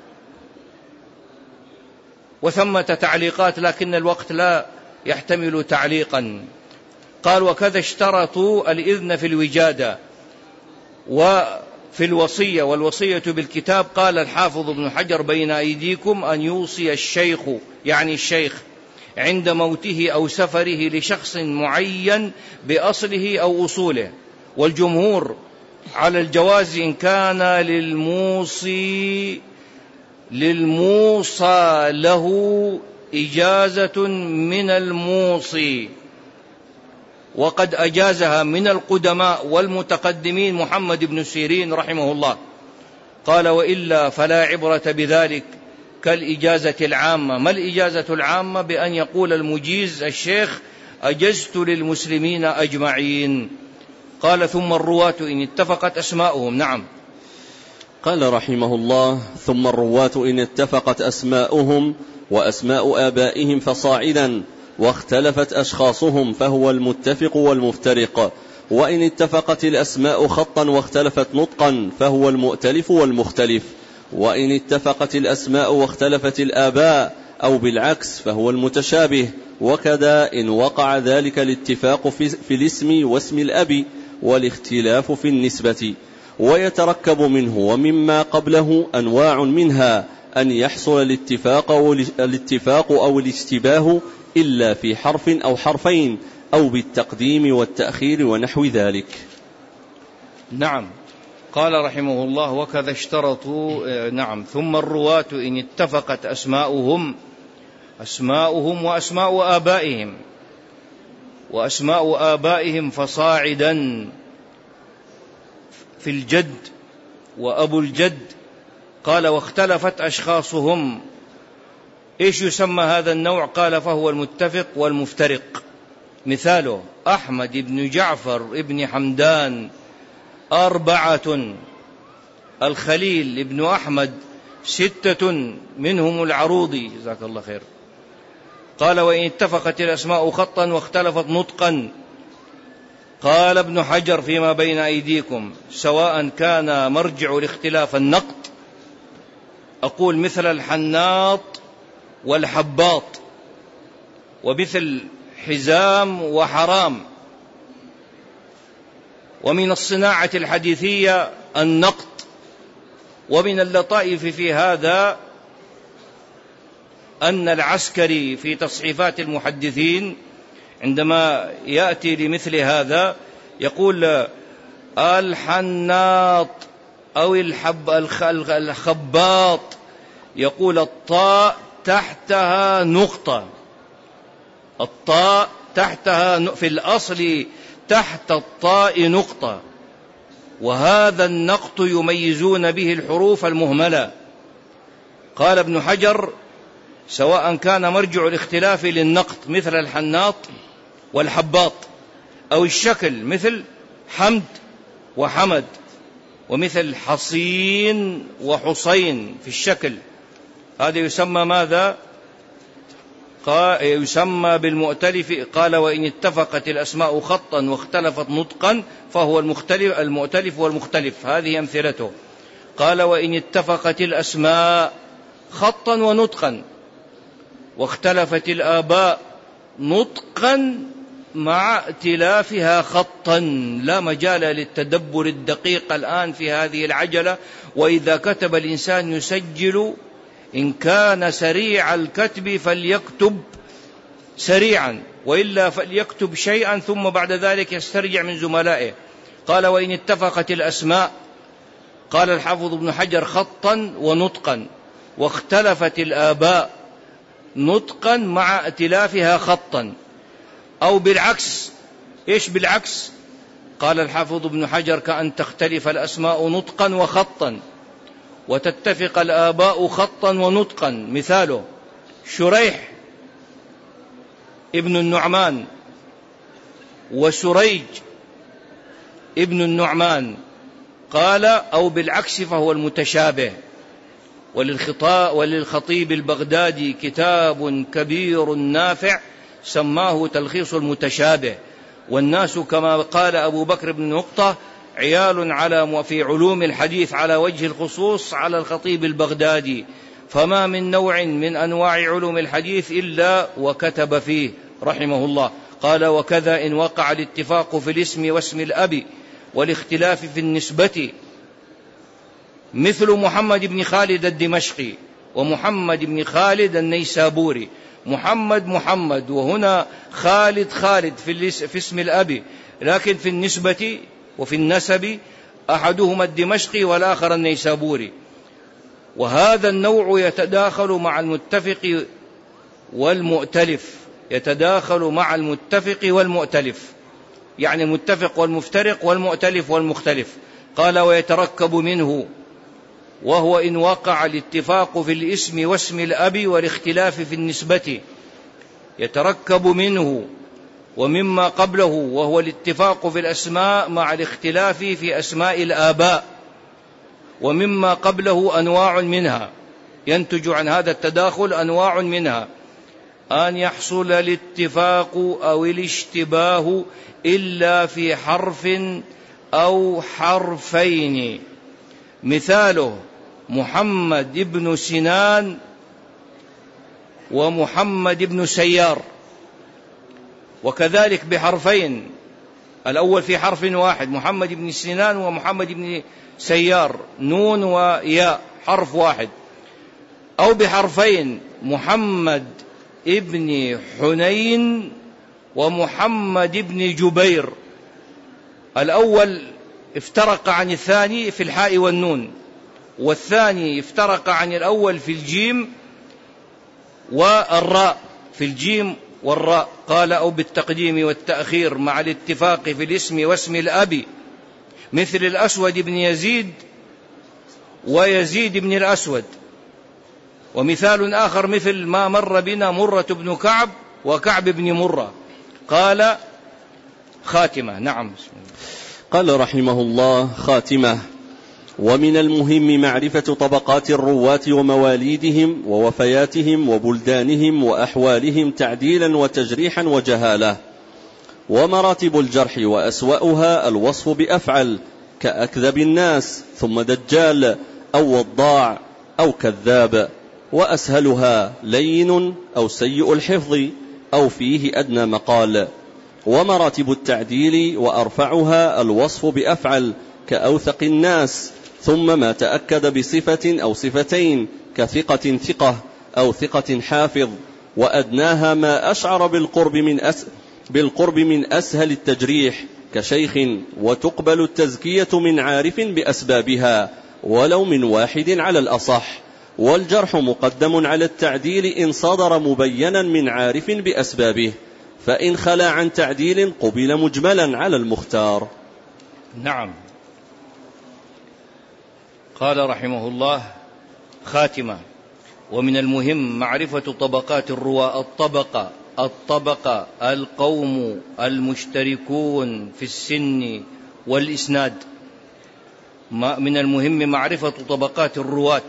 A: وثمة تعليقات لكن الوقت لا يحتمل تعليقا. قال وكذا اشترطوا الإذن في الوجادة وفي الوصية، والوصية بالكتاب. قال الحافظ ابن حجر بين أيديكم أن يوصي الشيخ، يعني الشيخ، عند موته أو سفره لشخص معين بأصله أو أصوله، والجمهور على الجواز إن كان للموصي للموصى له إجازة من الموصي، وقد أجازها من القدماء والمتقدمين محمد بن سيرين رحمه الله. قال وإلا فلا عبرة بذلك كالإجازة العامة. ما الإجازة العامة؟ بأن يقول المجيز الشيخ أجزت للمسلمين أجمعين. قال ثم الرواة إن اتفقت أسماؤهم. نعم.
B: قال رحمه الله ثم الرواة إن اتفقت أسماؤهم وأسماء آبائهم فصاعدا، واختلفت أشخاصهم فهو المتفق والمفترق، وإن اتفقت الأسماء خطا واختلفت نطقا فهو المؤتلف والمختلف، وإن اتفقت الأسماء واختلفت الآباء أو بالعكس فهو المتشابه. وكذا إن وقع ذلك الاتفاق في الاسم واسم الأب والاختلاف في النسبة. ويتركب منه ومما قبله أنواع، منها أن يحصل الاتفاق الاتفاق أو الاشتباه إلا في حرف أو حرفين أو بالتقديم والتأخير ونحو ذلك.
A: نعم. قال رحمه الله وكذا اشترطوا. نعم. ثم الرواة إن اتفقت أسماؤهم أسماؤهم وأسماء آبائهم وأسماء آبائهم فصاعدا في الجد وأبو الجد. قال واختلفت أشخاصهم. إيش يسمى هذا النوع؟ قال فهو المتفق والمفترق. مثاله أحمد بن جعفر بن حمدان أربعة، الخليل بن أحمد ستة منهم العروضي، جزاك الله خير. قال وإن اتفقت الأسماء خطا واختلفت نطقا قال ابن حجر فيما بين أيديكم سواء كان مرجع الاختلاف النقط، أقول مثل الحناط والحباط، ومثل حزام وحرام. ومن الصناعة الحديثية النقط. ومن اللطائف في هذا أن العسكري في تصحيفات المحدثين عندما يأتي لمثل هذا يقول الحناط أو الحب الخباط، يقول الطاء تحتها نقطة، الطاء تحتها في الأصل تحت الطاء نقطة، وهذا النقط يميزون به الحروف المهملة. قال ابن حجر سواء كان مرجع الاختلاف للنقط مثل الحناط والحباط، أو الشكل مثل حمد وحمد، ومثل حصين وحصين في الشكل، هذا يسمى ماذا؟ قال يسمى بالمؤتلف. قال وإن اتفقت الأسماء خطا واختلفت نطقا فهو المختلف المؤتلف والمختلف. هذه أمثلته. قال وإن اتفقت الأسماء خطا ونطقا واختلفت الآباء نطقا مع ائتلافها خطا. لا مجال للتدبر الدقيق الآن في هذه العجلة. وإذا كتب الإنسان يسجل، إن كان سريع الكتب فليكتب سريعا، وإلا فليكتب شيئا ثم بعد ذلك يسترجع من زملائه. قال وإن اتفقت الأسماء، قال الحافظ ابن حجر خطا ونطقا، واختلفت الآباء نطقا مع ائتلافها خطا، أو بالعكس. إيش بالعكس؟ قال الحافظ ابن حجر كأن تختلف الأسماء نطقا وخطا وتتفق الآباء خطا ونطقا. مثاله شريح ابن النعمان وسريج ابن النعمان. قال أو بالعكس فهو المتشابه. وللخطيب البغدادي كتاب كبير نافع سماه تلخيص المتشابه. والناس كما قال أبو بكر بن نقطة عيال على في علوم الحديث على وجه الخصوص على الخطيب البغدادي، فما من نوع من أنواع علوم الحديث إلا وكتب فيه رحمه الله. قال وكذا إن وقع الاتفاق في الاسم واسم الأب والاختلاف في النسبة، مثل محمد بن خالد الدمشقي ومحمد بن خالد النيسابوري. محمد محمد، وهنا خالد خالد في اسم الأب، لكن في النسبة وفي النسب أحدهما الدمشقي والآخر النيسابوري. وهذا النوع يتداخل مع المتفق والمؤتلف، يتداخل مع المتفق والمؤتلف، يعني المتفق والمفترق والمؤتلف والمختلف. قال ويتركب منه، وهو إن وقع الاتفاق في الاسم واسم الأب والاختلاف في النسبة، يتركب منه ومما قبله، وهو الاتفاق في الأسماء مع الاختلاف في أسماء الآباء، ومما قبله أنواع منها، ينتج عن هذا التداخل أنواع منها أن يحصل الاتفاق أو الاشتباه إلا في حرف أو حرفين. مثاله محمد بن سنان ومحمد بن سيار، وكذلك بحرفين، الأول في حرف واحد محمد بن سنان ومحمد بن سيار، نون وياء حرف واحد، أو بحرفين محمد ابن حنين ومحمد بن جبير، الأول افترق عن الثاني في الحاء والنون، والثاني افترق عن الأول في الجيم والراء، في الجيم والراء. قال أو بالتقديم والتأخير مع الاتفاق في الاسم واسم الأب، مثل الأسود بن يزيد ويزيد بن الأسود. ومثال آخر مثل ما مر بنا مرة بن كعب وكعب بن مرة. قال خاتمة. نعم.
B: قال رحمه الله خاتمة. ومن المهم معرفة طبقات الرواة ومواليدهم ووفياتهم وبلدانهم وأحوالهم تعديلا وتجريحا وجهالة. ومراتب الجرح وأسوأها الوصف بأفعل كأكذب الناس ثم دجال أو وضاع أو كذاب، وأسهلها لين أو سيء الحفظ أو فيه أدنى مقال. ومراتب التعديل وأرفعها الوصف بأفعل كأوثق الناس ثم ما تأكد بصفة أو صفتين كثقة ثقة أو ثقة حافظ، وأدناها ما أشعر بالقرب من, أس بالقرب من أسهل التجريح كشيخ، وتقبل التزكية من عارف بأسبابها ولو من واحد على الأصح. والجرح مقدم على التعديل إن صدر مبينا من عارف بأسبابه، فإن خلا عن تعديل قبل مجملا على المختار.
A: نعم. قال رحمه الله خاتمة: ومن المهم معرفة طبقات الرواة. الطبقة الطبقة القوم المشتركون في السن والإسناد. من المهم معرفة طبقات الرواة،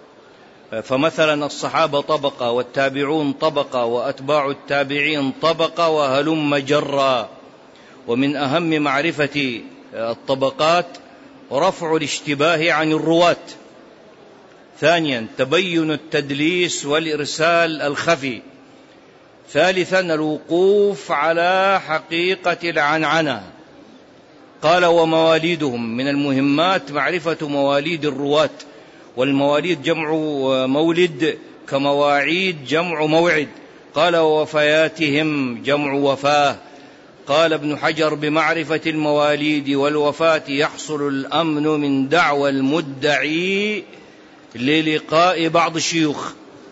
A: فمثلا الصحابة طبقة، والتابعون طبقة، وأتباع التابعين طبقة، وهلم جرا. ومن أهم معرفة الطبقات رفع الاشتباه عن الرواة. ثانيا تبين التدليس والإرسال الخفي. ثالثا الوقوف على حقيقة العنعنة. قال: ومواليدهم. من المهمات معرفة مواليد الرواة، والمواليد جمع مولد كمواعيد جمع موعد. قال: ووفياتهم جمع وفاة. قال ابن حجر: بمعرفة المواليد والوفاة يحصل الأمن من دعوى المدعي للقاء بعض الشيوخ،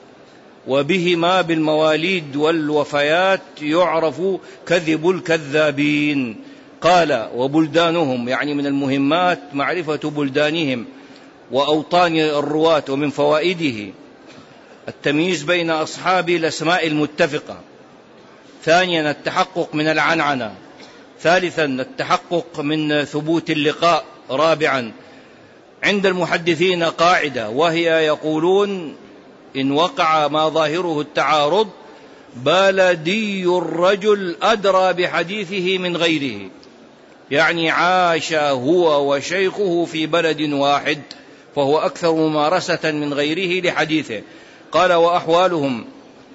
A: وبهما بالمواليد والوفيات يعرف كذب الكذابين. قال: وبلدانهم. يعني من المهمات معرفة بلدانهم وأوطان الرواة. ومن فوائده التمييز بين أصحاب الأسماء المتفقة. ثانيا التحقق من العنعنة. ثالثا التحقق من ثبوت اللقاء. رابعا عند المحدثين قاعدة، وهي يقولون: إن وقع ما ظاهره التعارض بلدي الرجل أدرى بحديثه من غيره. يعني عاش هو وشيخه في بلد واحد، فهو أكثر ممارسة من غيره لحديثه. قال: وأحوالهم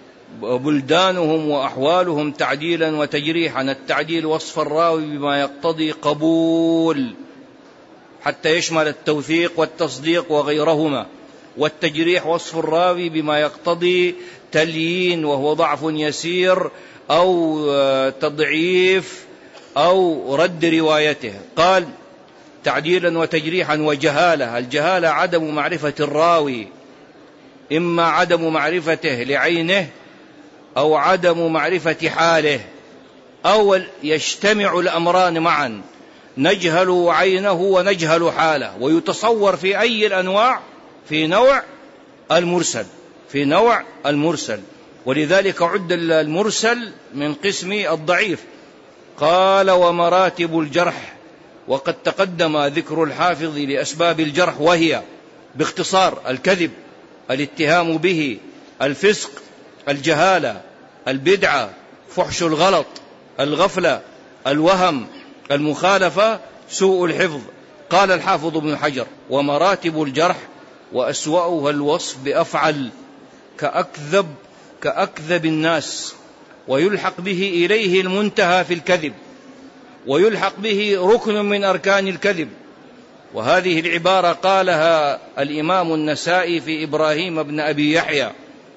A: بلدانهم وأحوالهم تعديلا وتجريحا. التعديل وصف الراوي بما يقتضي قبول حتى يشمل التوثيق والتصديق وغيرهما، والتجريح وصف الراوي بما يقتضي تليين وهو ضعف يسير أو تضعيف أو رد روايته. قال: تعديلا وتجريحا وجهالة. الجهالة عدم معرفة الراوي، إما عدم معرفته لعينه أو عدم معرفة حاله، أو يجتمع الأمران معا، نجهل عينه ونجهل حاله. ويتصور في أي الأنواع في نوع المرسل في نوع المرسل ولذلك عد المرسل من قسم الضعيف. قال: ومراتب الجرح. وقد تقدم ذكر الحافظ لأسباب الجرح، وهي باختصار: الكذب، الاتهام به، الفسق، الجهالة، البدعة، فحش الغلط، الغفلة، الوهم، المخالفة، سوء الحفظ. قال الحافظ ابن حجر: ومراتب الجرح وأسوأها الوصف بأفعل كأكذب كأكذب الناس، ويلحق به إليه المنتهى في الكذب، ويلحق به ركن من أركان الكذب. وهذه العبارة قالها الإمام النسائي في إبراهيم بن أبي يحيى،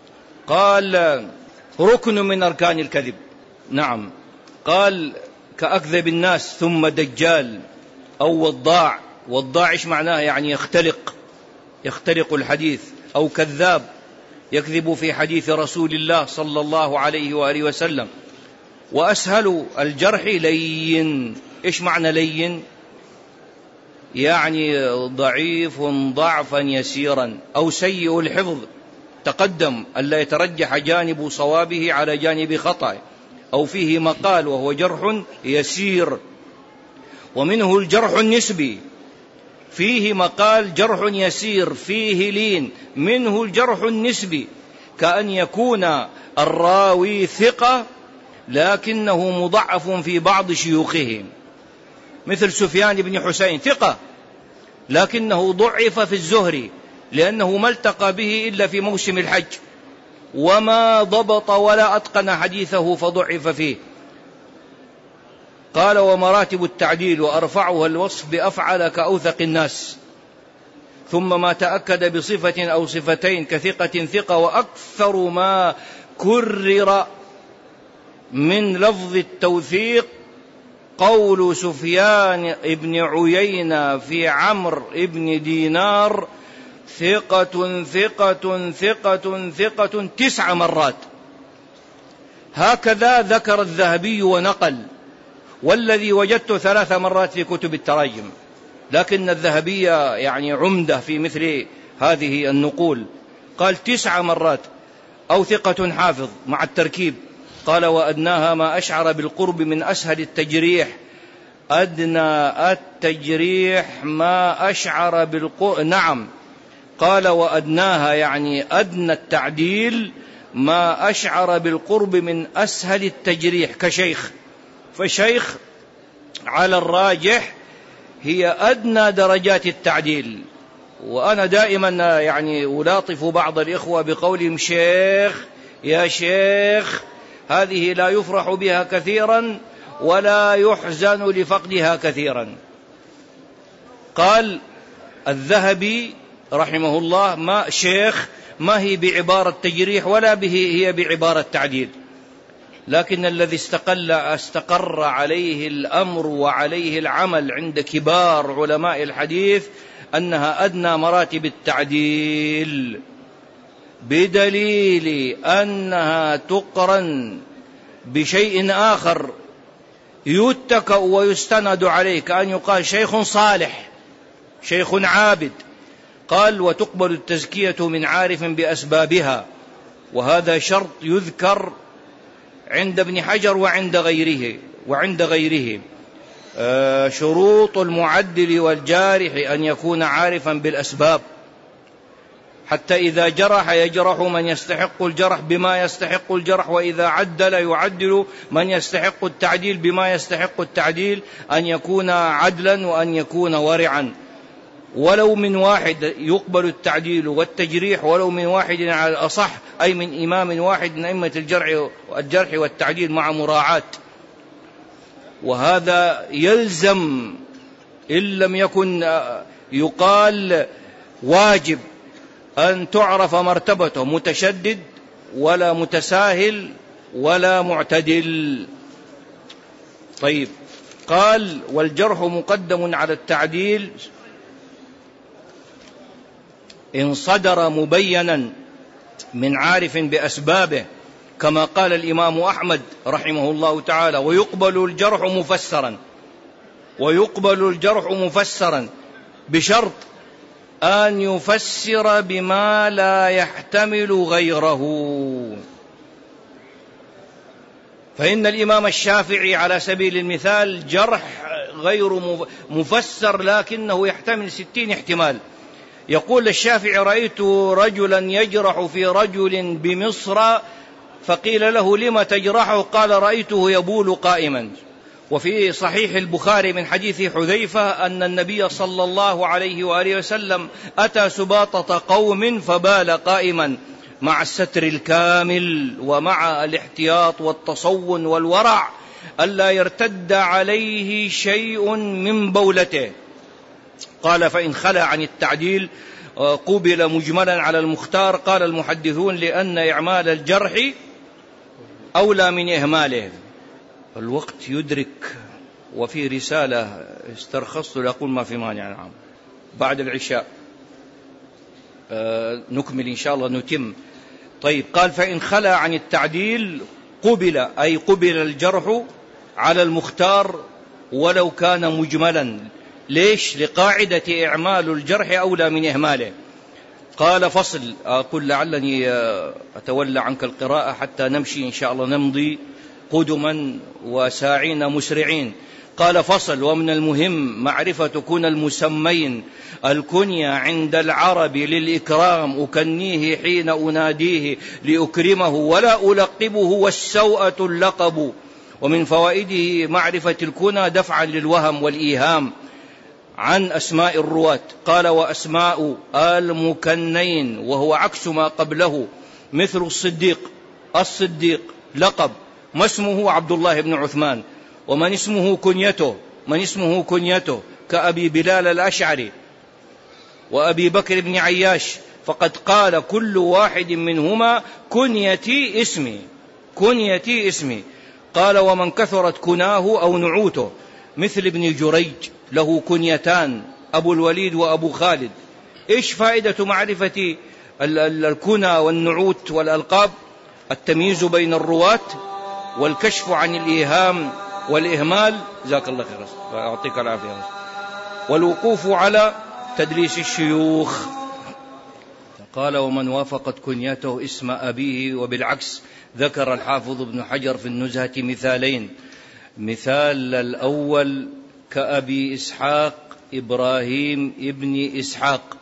A: قال: ركن من أركان الكذب. نعم. قال: كأكذب الناس، ثم دجال أو وضاع. وضاع إيش معناه؟ يعني يختلق يختلق الحديث، أو كذاب يكذب في حديث رسول الله صلى الله عليه وآله وسلم. وأسهل الجرح لين. إيش معنى لين؟ يعني ضعيف ضعفا يسيرا، أو سيء الحفظ، تقدم ألا يترجح جانب صوابه على جانب خطأ، أو فيه مقال وهو جرح يسير. ومنه الجرح النسبي، فيه مقال جرح يسير فيه لين. منه الجرح النسبي، كأن يكون الراوي ثقة لكنه مضعف في بعض شيوخه، مثل سفيان بن حسين ثقة لكنه ضعف في الزهري لأنه ما التقى به إلا في موسم الحج، وما ضبط ولا أتقن حديثه فضعف فيه. قال: ومراتب التعديل وأرفعها الوصف بأفعل كأوثق الناس، ثم ما تأكد بصفة أو صفتين كثقة ثقة، وأكثر ما كرر من لفظ التوثيق قول سفيان بن عيينة في عمرو بن دينار: ثقة ثقة ثقة ثقة تسع مرات. هكذا ذكر الذهبي ونقل، والذي وجدت ثلاث مرات في كتب التراجم، لكن الذهبي يعني عمدة في مثل هذه النقول، قال تسع مرات. أو ثقة حافظ مع التركيب. قال: وأدناها ما أشعر بالقرب من أسهل التجريح. أدنى التجريح ما أشعر بالقرب، نعم. قال: وأدناها يعني أدنى التعديل ما أشعر بالقرب من أسهل التجريح كشيخ، فشيخ على الراجح هي أدنى درجات التعديل. وأنا دائما يعني ألاطف بعض الإخوة بقولهم شيخ يا شيخ، هذه لا يفرح بها كثيرا ولا يحزن لفقدها كثيرا. قال الذهبي رحمه الله: ما شيخ ما هي بعبارة تجريح ولا به هي بعبارة تعديل، لكن الذي استقل استقر عليه الأمر وعليه العمل عند كبار علماء الحديث أنها أدنى مراتب التعديل، بدليل أنها تقرن بشيء آخر يتكأ ويستند عليه، كأن يقال شيخ صالح، شيخ عابد. قال: وتقبل التزكية من عارف بأسبابها، وهذا شرط يذكر عند ابن حجر وعند غيره وعند غيره. آه شروط المعدل والجارح أن يكون عارفا بالأسباب، حتى إذا جرح يجرح من يستحق الجرح بما يستحق الجرح، وإذا عدل يعدل من يستحق التعديل بما يستحق التعديل، أن يكون عدلا وأن يكون ورعا، ولو من واحد يقبل التعديل والتجريح، ولو من واحد على الأصح، أي من إمام واحد من أئمة الجرح والجرح والتعديل مع مراعاة. وهذا يلزم إن لم يكن يقال واجب أن تعرف مرتبته، متشدد ولا متساهل ولا معتدل. طيب، قال: والجرح مقدم على التعديل إن صدر مبينا من عارف بأسبابه، كما قال الإمام أحمد رحمه الله تعالى: ويقبل الجرح مفسرا، ويقبل الجرح مفسرا بشرط أن يفسر بما لا يحتمل غيره. فإن الإمام الشافعي على سبيل المثال جرح غير مفسر لكنه يحتمل ستين احتمال. يقول الشافعي: رأيت رجلا يجرح في رجل بمصر، فقيل له: لما تجرحه؟ قال: رأيته يبول قائما. وفي صحيح البخاري من حديث حذيفة أن النبي صلى الله عليه وآله وسلم أتى سباطة قوم فبال قائما، مع الستر الكامل ومع الاحتياط والتصون والورع ألا يرتد عليه شيء من بولته. قال: فإن خلى عن التعديل قبل مجملا على المختار. قال المحدثون: لأن إعمال الجرح أولى من إهماله. الوقت يدرك، وفي رسالة استرخصت لأقول ما في مانع، نعم، بعد العشاء آه نكمل إن شاء الله نتم. طيب، قال: فإن خلى عن التعديل قبل، أي قبل الجرح على المختار ولو كان مجملا. ليش؟ لقاعدة إعمال الجرح أولى من إهماله. قال: فصل. أقول لعلني أتولى عنك القراءة حتى نمشي إن شاء الله، نمضي قدما وساعين مسرعين. قال: فصل. ومن المهم معرفة كن المسمين الكنية عند العرب للإكرام، أكنيه حين أناديه لأكرمه، ولا عاقبه والسوءة اللقب. ومن فوائده معرفة الكنى دفعا للوهم والإيهام عن أسماء الرواة. قال: وأسماء المكنين، وهو عكس ما قبله، مثل الصديق. الصديق لقب، ما اسمه عبد الله بن عثمان، ومن اسمه كنيته من اسمه كنيته كأبي بلال الأشعري وأبي بكر بن عياش، فقد قال كل واحد منهما كنيتي اسمي كنيتي اسمي. قال: ومن كثرت كناه أو نعوته، مثل ابن جريج له كنيتان، أبو الوليد وأبو خالد. إيش فائدة معرفة الكنى والنعوت والألقاب؟ التمييز بين الرواة، والكشف عن الإيهام والإهمال، جزاك الله خير، أعطيك العافية، والوقوف على تدليس الشيوخ. قال: ومن وافقت كنيته اسم أبيه. وبالعكس ذكر الحافظ ابن حجر في النزهة مثالين: مثال الأول كأبي إسحاق إبراهيم ابن إسحاق،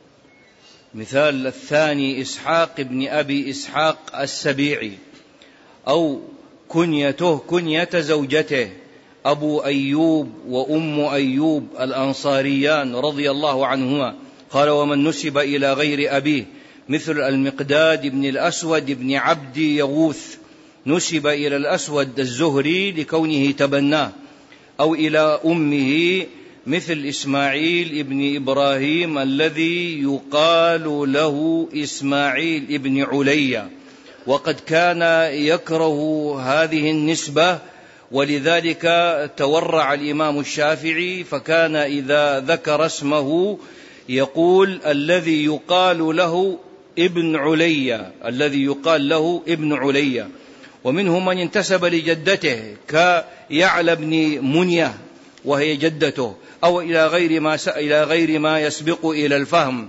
A: مثال الثاني إسحاق ابن أبي إسحاق السبيعي، أو كنيته كنية زوجته أبو أيوب وأم أيوب الأنصاريان رضي الله عنهما. قال: ومن نسب إلى غير أبيه، مثل المقداد بن الأسود بن عبد يغوث، نسب إلى الأسود الزهري لكونه تبناه، أو إلى أمه، مثل إسماعيل ابن إبراهيم الذي يقال له إسماعيل ابن عليا، وقد كان يكره هذه النسبة، ولذلك تورع الإمام الشافعي، فكان إذا ذكر اسمه يقول الذي يقال له ابن عليا، الذي يقال له ابن عليا. ومنهم من انتسب لجدته كيعلى بن منية وهي جدته، أو إلى غير ما إلى غير ما يسبق إلى الفهم.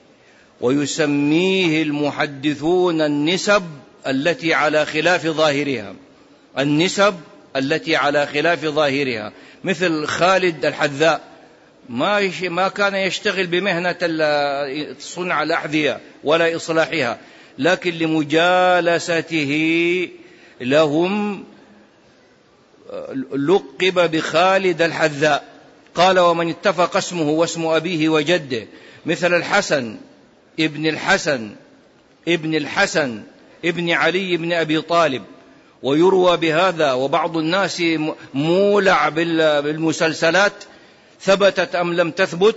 A: ويسميه المحدثون النسب التي على خلاف ظاهرها، النسب التي على خلاف ظاهرها، مثل خالد الحذاء، ما ما كان يشتغل بمهنة صنع الأحذية ولا إصلاحها، لكن لمجالسته لهم لقب بخالد الحذاء. قال: ومن اتفق اسمه واسم أبيه وجده، مثل الحسن ابن الحسن ابن الحسن ابن علي بن أبي طالب. ويروى بهذا، وبعض الناس مولع بالمسلسلات، ثبتت أم لم تثبت،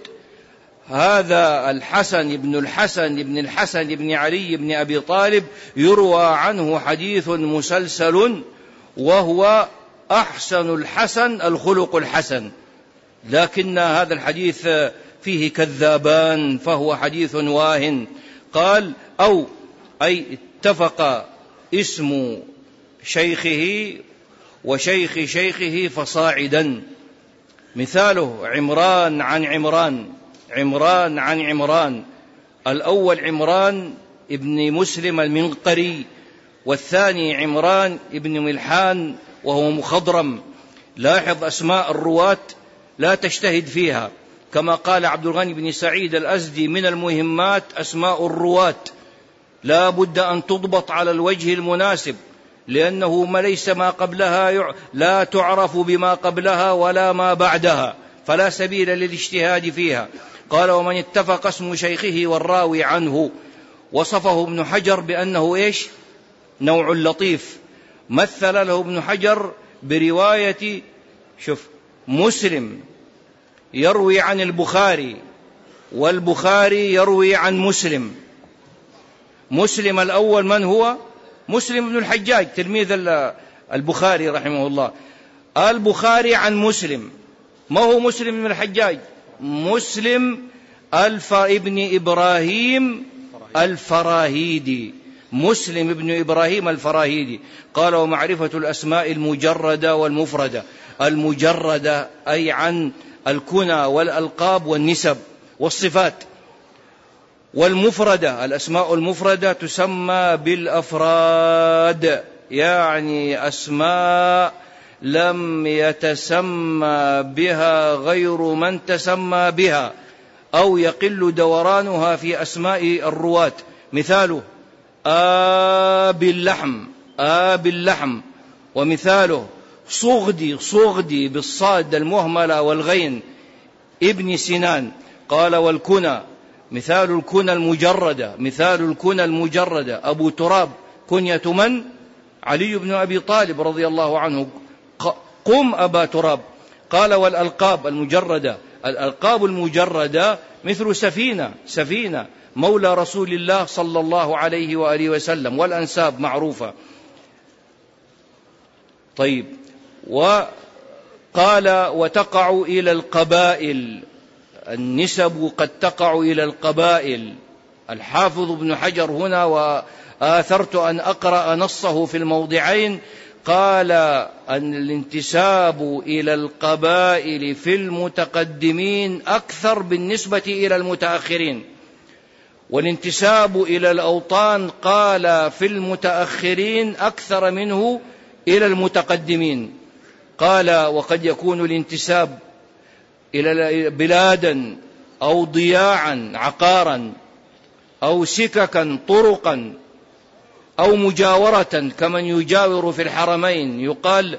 A: هذا الحسن ابن الحسن ابن الحسن ابن علي بن أبي طالب يروى عنه حديث مسلسل، وهو أحسن الحسن الخلق الحسن، لكن هذا الحديث فيه كذابان، فهو حديث واهن. قال: أو أي اتفق اسم شيخه وشيخ شيخه فصاعدا. مثاله عمران عن عمران عمران عن عمران، الأول عمران ابن مسلم المنقري، والثاني عمران ابن ملحان وهو مخضرم. لاحظ أسماء الرواة لا تجتهد فيها، كما قال عبد الغني بن سعيد الأزدي: من المهمات أسماء الرواة، لا بد أن تضبط على الوجه المناسب، لأنه ما ليس ما قبلها لا تعرف بما قبلها ولا ما بعدها، فلا سبيل للاجتهاد فيها. قال: ومن اتفق اسم شيخه والراوي عنه. وصفه ابن حجر بأنه إيش؟ نوع لطيف. مثل له ابن حجر برواية، شوف، مسلم يروي عن البخاري، والبخاري يروي عن مسلم. مسلم الأول من هو؟ مسلم بن الحجاج تلميذ البخاري رحمه الله. البخاري عن مسلم، ما هو مسلم بن الحجاج؟ مسلم الف ابن إبراهيم الفراهيدي، مسلم ابن إبراهيم الفراهيدي. قال: ومعرفة الأسماء المجردة والمفردة. المجردة أي عن الكنى والألقاب والنسب والصفات، والمفردة الأسماء المفردة تسمى بالأفراد، يعني أسماء لم يتسمى بها غير من تسمى بها، أو يقل دورانها في أسماء الرواة. مثاله آب اللحم آب اللحم. ومثاله صغدي صغدي بالصاد المهملة والغين ابن سنان. قال والكنى مثال الكنى المجردة مثال الكنى المجردة أبو تراب كنية من؟ علي بن أبي طالب رضي الله عنه. قم أبا تراب. قال والألقاب المجردة الألقاب المجردة مثل سفينة سفينة مولى رسول الله صلى الله عليه وآله وسلم، والأنساب معروفة. طيب، وقال وتقع إلى القبائل، النسب قد تقع إلى القبائل. الحافظ ابن حجر هنا، وآثرت أن أقرأ نصه في الموضعين، قال أن الانتساب إلى القبائل في المتقدمين أكثر بالنسبة إلى المتأخرين، والانتساب إلى الأوطان قال في المتأخرين أكثر منه إلى المتقدمين. قال وقد يكون الانتساب إلى بلادا أو ضياعا عقارا أو سككا طرقا أو مجاورة، كمن يجاور في الحرمين يقال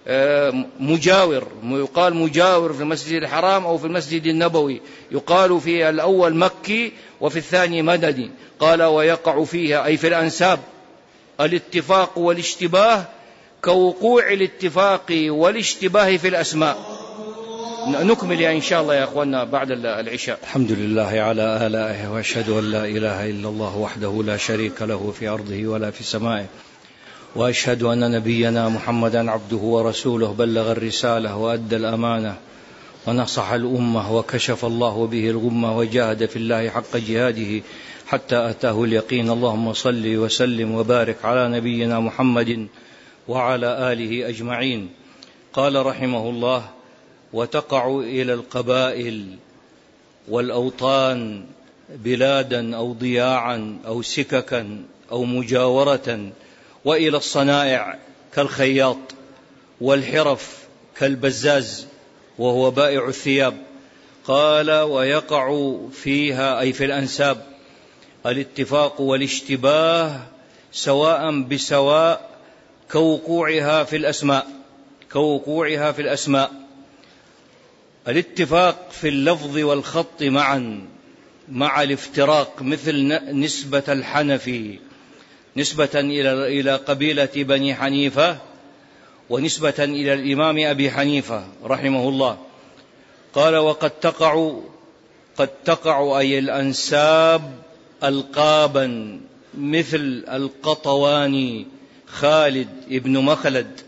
A: مجاور، يقال مجاور في المسجد الحرام أو في المسجد النبوي، يقال في الأول مكي وفي الثاني مدني. قال ويقع فيها أي في الأنساب الاتفاق والاشتباه كوقوع الاتفاق والاشتباه في الأسماء. نكمل إن شاء الله يا أخوانا بعد العشاء. الحمد لله على آلائه، وأشهد أن لا إله إلا الله وحده لا شريك له في أرضه ولا في سمائه، وأشهد أن نبينا محمدا عبده ورسوله بلغ الرسالة وأدى الأمانة ونصح الأمة وكشف الله به الغمة وجاهد في الله حق جهاده حتى أتاه اليقين. اللهم صل وسلم وبارك على نبينا محمد وعلى آله أجمعين. قال رحمه الله وتقع إلى القبائل والأوطان بلادا أو ضياعا أو سككا أو مجاورة، وإلى الصنائع كالخياط، والحرف كالبزاز وهو بائع الثياب. قال ويقع فيها أي في الأنساب الاتفاق والاشتباه سواء بسواء كوقوعها في الأسماء كوقوعها في الأسماء الاتفاق في اللفظ والخط معا مع الافتراق، مثل نسبة الحنفي نسبة إلى إلى قبيلة بني حنيفة ونسبة إلى الإمام أبي حنيفة رحمه الله. قال وقد تقع قد تقع أي الأنساب ألقابا، مثل القطواني خالد ابن مخلد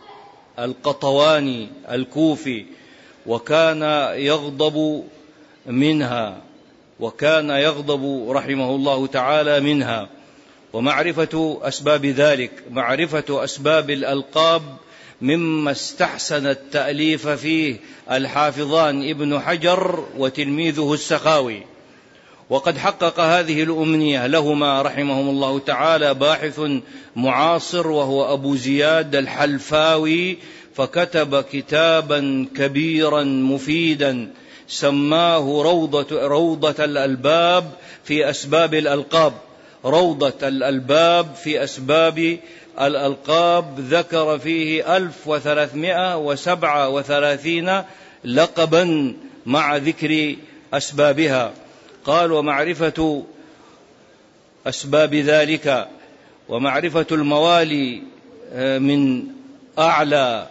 A: القطواني الكوفي، وكان يغضب منها وكان يغضب رحمه الله تعالى منها. ومعرفة أسباب ذلك، معرفة أسباب الألقاب مما استحسن التأليف فيه الحافظان ابن حجر وتلميذه السخاوي. وقد حقق هذه الأمنية لهما رحمهم الله تعالى باحث معاصر وهو أبو زياد الحلفاوي، فكتب كتابا كبيرا مفيدا سماه روضة, روضة الألباب في أسباب الألقاب روضة الألباب في أسباب الألقاب. ذكر فيه ألف وثلاثمائة وسبعة وثلاثين لقبا مع ذكر أسبابها. قال ومعرفة أسباب ذلك ومعرفة الموالي من أعلى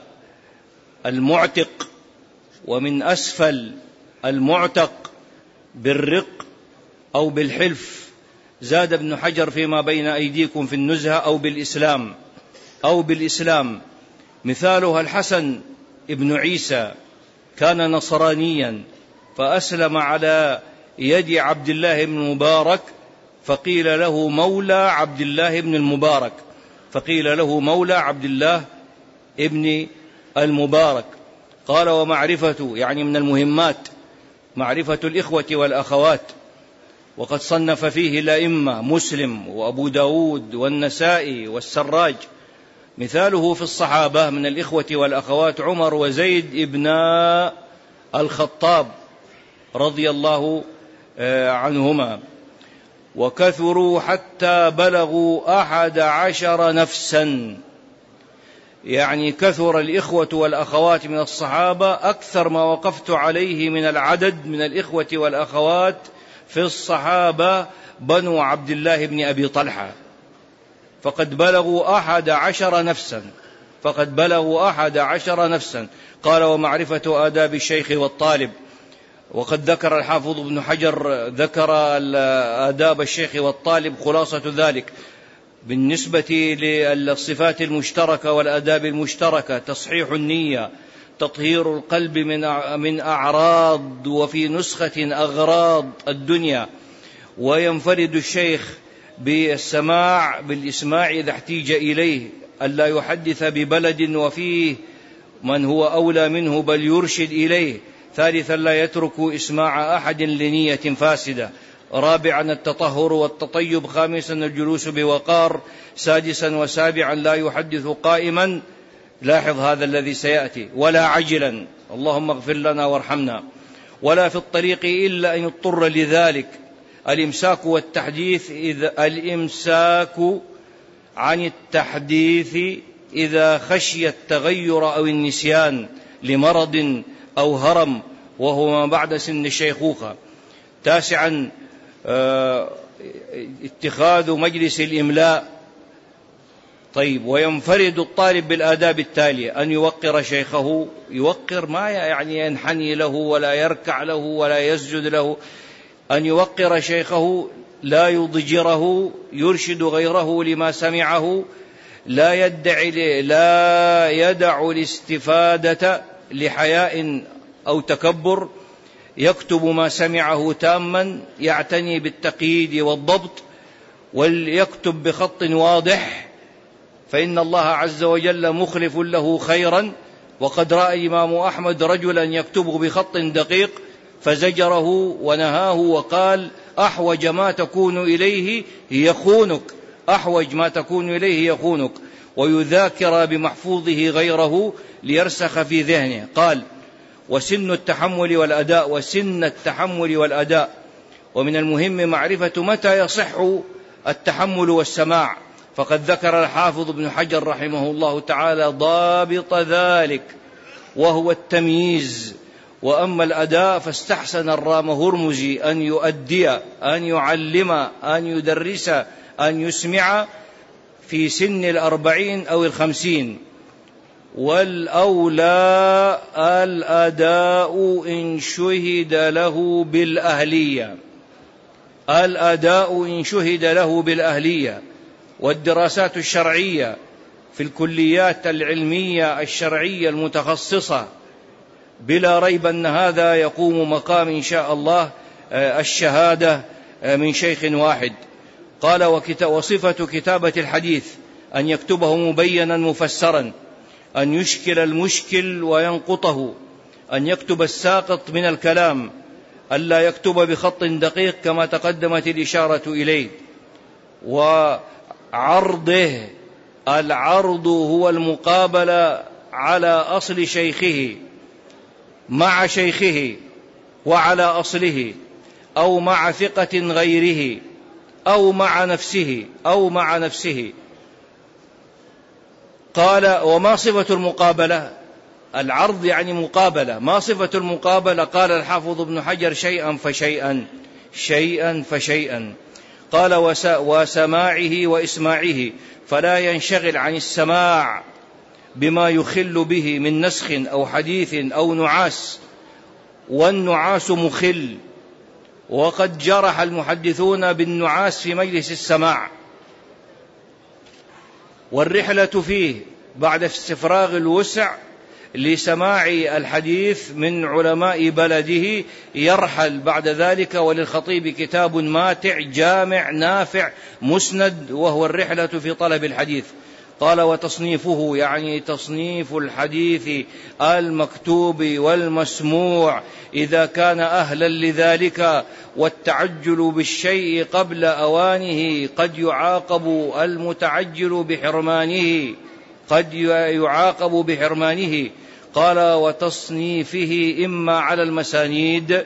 A: المعتق ومن أسفل المعتق بالرق أو بالحلف. زاد ابن حجر فيما بين أيديكم في النزهة أو بالإسلام أو بالإسلام مثالها الحسن ابن عيسى كان نصرانيا فأسلم على يد عبد الله بن المبارك، فقيل له مولى عبد الله بن المبارك فقيل له مولى عبد الله ابن المبارك. قال ومعرفة يعني من المهمات معرفة الإخوة والأخوات، وقد صنف فيه الأئمة مسلم وأبو داود والنسائي والسراج. مثاله في الصحابة من الإخوة والأخوات عمر وزيد ابن الخطاب رضي الله عنهما. وكثروا حتى بلغوا أحد عشر نفسا، يعني كثر الإخوة والأخوات من الصحابة أكثر ما وقفت عليه من العدد من الإخوة والأخوات في الصحابة بنو عبد الله بن أبي طلحة، فقد بلغوا أحد عشر نفسا فقد بلغوا أحد عشر نفسا. قال: ومعرفة آداب الشيخ والطالب. وقد ذكر الحافظ ابن حجر ذكر آداب الشيخ والطالب خلاصة ذلك بالنسبة للصفات المشتركة والآداب المشتركة: تصحيح النية، تطهير القلب من أعراض وفي نسخة أغراض الدنيا، وينفرد الشيخ بالسماع بالإسماع إذا احتيج إليه، ألا يحدث ببلد وفيه من هو أولى منه بل يرشد إليه. ثالثا: لا يترك إسماع أحد لنية فاسدة. رابعا: التطهر والتطيب. خامسا: الجلوس بوقار. سادسا وسابعا: لا يحدث قائما، لاحظ هذا الذي سيأتي، ولا عجلا، اللهم اغفر لنا وارحمنا، ولا في الطريق إلا أن يضطر لذلك. الإمساك والتحديث إذا الإمساك عن التحديث إذا خشي التغير أو النسيان لمرض أو هرم، وهو ما بعد سن الشيخوخة. تاسعا: اتخاذ مجلس الإملاء. طيب، وينفرد الطالب بالآداب التالية: أن يوقر شيخه، يوقر ما يعني ينحني له ولا يركع له ولا يسجد له، أن يوقر شيخه، لا يضجره، يرشد غيره لما سمعه، لا يدعي لا يدع الاستفادة لحياء أو تكبر، يكتب ما سمعه تاما، يعتني بالتقييد والضبط، وليكتب بخط واضح، فإن الله عز وجل مخلف له خيرا. وقد رأى الإمام أحمد رجلا يكتب بخط دقيق فزجره ونهاه وقال: أحوج ما تكون إليه يخونك أحوج ما تكون إليه يخونك ويذاكر بمحفوظه غيره ليرسخ في ذهنه. قال: وسن التحمل والأداء وسن التحمل والأداء ومن المهم معرفة متى يصح التحمل والسماع، فقد ذكر الحافظ ابن حجر رحمه الله تعالى ضابط ذلك وهو التمييز. وأما الأداء فاستحسن الرام هرمزي أن يؤدي، أن يعلم، أن يدرس، أن يسمع في سن الأربعين أو الخمسين. والأولى الأداء إن شهد له بالأهلية الأداء إن شهد له بالأهلية والدراسات الشرعية في الكليات العلمية الشرعية المتخصصة، بلا ريب أن هذا يقوم مقام إن شاء الله الشهادة من شيخ واحد. قال: وصفة كتابة الحديث أن يكتبه مبينا مفسرا، أن يشكل المشكل وينقطه، أن يكتب الساقط من الكلام، ألا يكتب بخط دقيق كما تقدمت الإشارة إليه. وعرضه، العرض هو المقابلة على أصل شيخه مع شيخه وعلى أصله، أو مع ثقة غيره، أو مع نفسه أو مع نفسه. قال: وما صفة المقابلة؟ العرض يعني مقابلة. ما صفة المقابلة؟ قال الحافظ ابن حجر: شيئا فشيئا شيئا فشيئا. قال: وسماعه وإسماعه، فلا ينشغل عن السماع بما يخل به من نسخ أو حديث أو نعاس، والنعاس مخل، وقد جرح المحدثون بالنعاس في مجلس السماع، والرحلة فيه بعد استفراغ الوسع لسماع الحديث من علماء بلده يرحل بعد ذلك. وللخطيب كتاب ماتع جامع نافع مسند، وهو الرحلة في طلب الحديث. قال: وتصنيفه يعني تصنيف الحديث المكتوب والمسموع إذا كان أهلا لذلك، والتعجل بالشيء قبل أوانه قد يعاقب المتعجل بحرمانه قد يعاقب بحرمانه. قال: وتصنيفه إما على المسانيد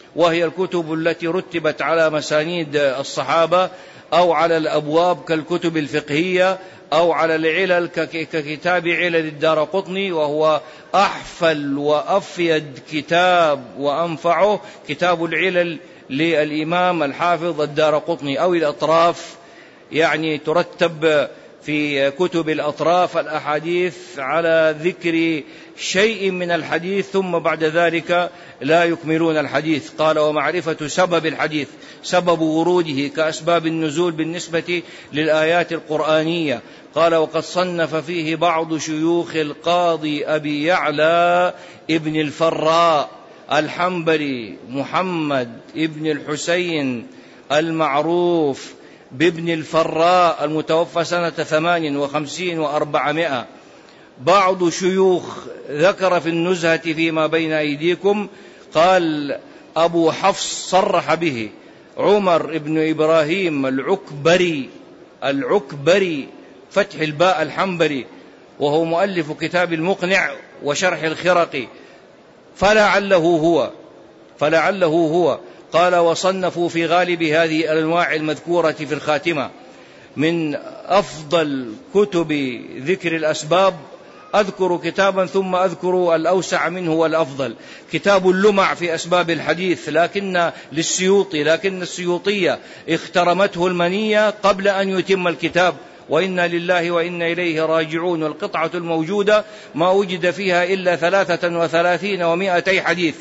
A: وهي الكتب التي رتبت على مسانيد الصحابة أو على الأبواب كالكتب الفقهية أو على العلل ككتاب علل الدارقطني، وهو أحفل وأفيد كتاب وأنفعه كتاب العلل للإمام الحافظ الدارقطني، أو الأطراف، يعني ترتب في كتب الأطراف الأحاديث على ذكر شيء من الحديث ثم بعد ذلك لا يكملون الحديث. قال ومعرفة سبب الحديث، سبب وروده كأسباب النزول بالنسبة للآيات القرآنية. قال وقد صنف فيه بعض شيوخ القاضي أبي يعلى ابن الفراء الحنبلي محمد ابن الحسين المعروف بابن الفراء المتوفى سنة ثمان وخمسين وأربعمائة. بعض شيوخ ذكر في النزهة فيما بين أيديكم، قال أبو حفص صرح به عمر ابن إبراهيم العكبري العكبري فتح الباء الحنبلي، وهو مؤلف كتاب المقنع وشرح الخرقي، فلعله هو فلعله هو قال وصنفوا في غالب هذه الأنواع المذكورة في الخاتمة. من أفضل كتب ذكر الأسباب أذكر كتابا ثم أذكر الأوسع منه والأفضل، كتاب اللمع في أسباب الحديث لكن للسيوطي، لكن السيوطية اخترمته المنية قبل أن يتم الكتاب، وإنا لله وإنا إليه راجعون، والقطعة الموجودة ما وجد فيها إلا ثلاثة وثلاثين ومائتي حديث.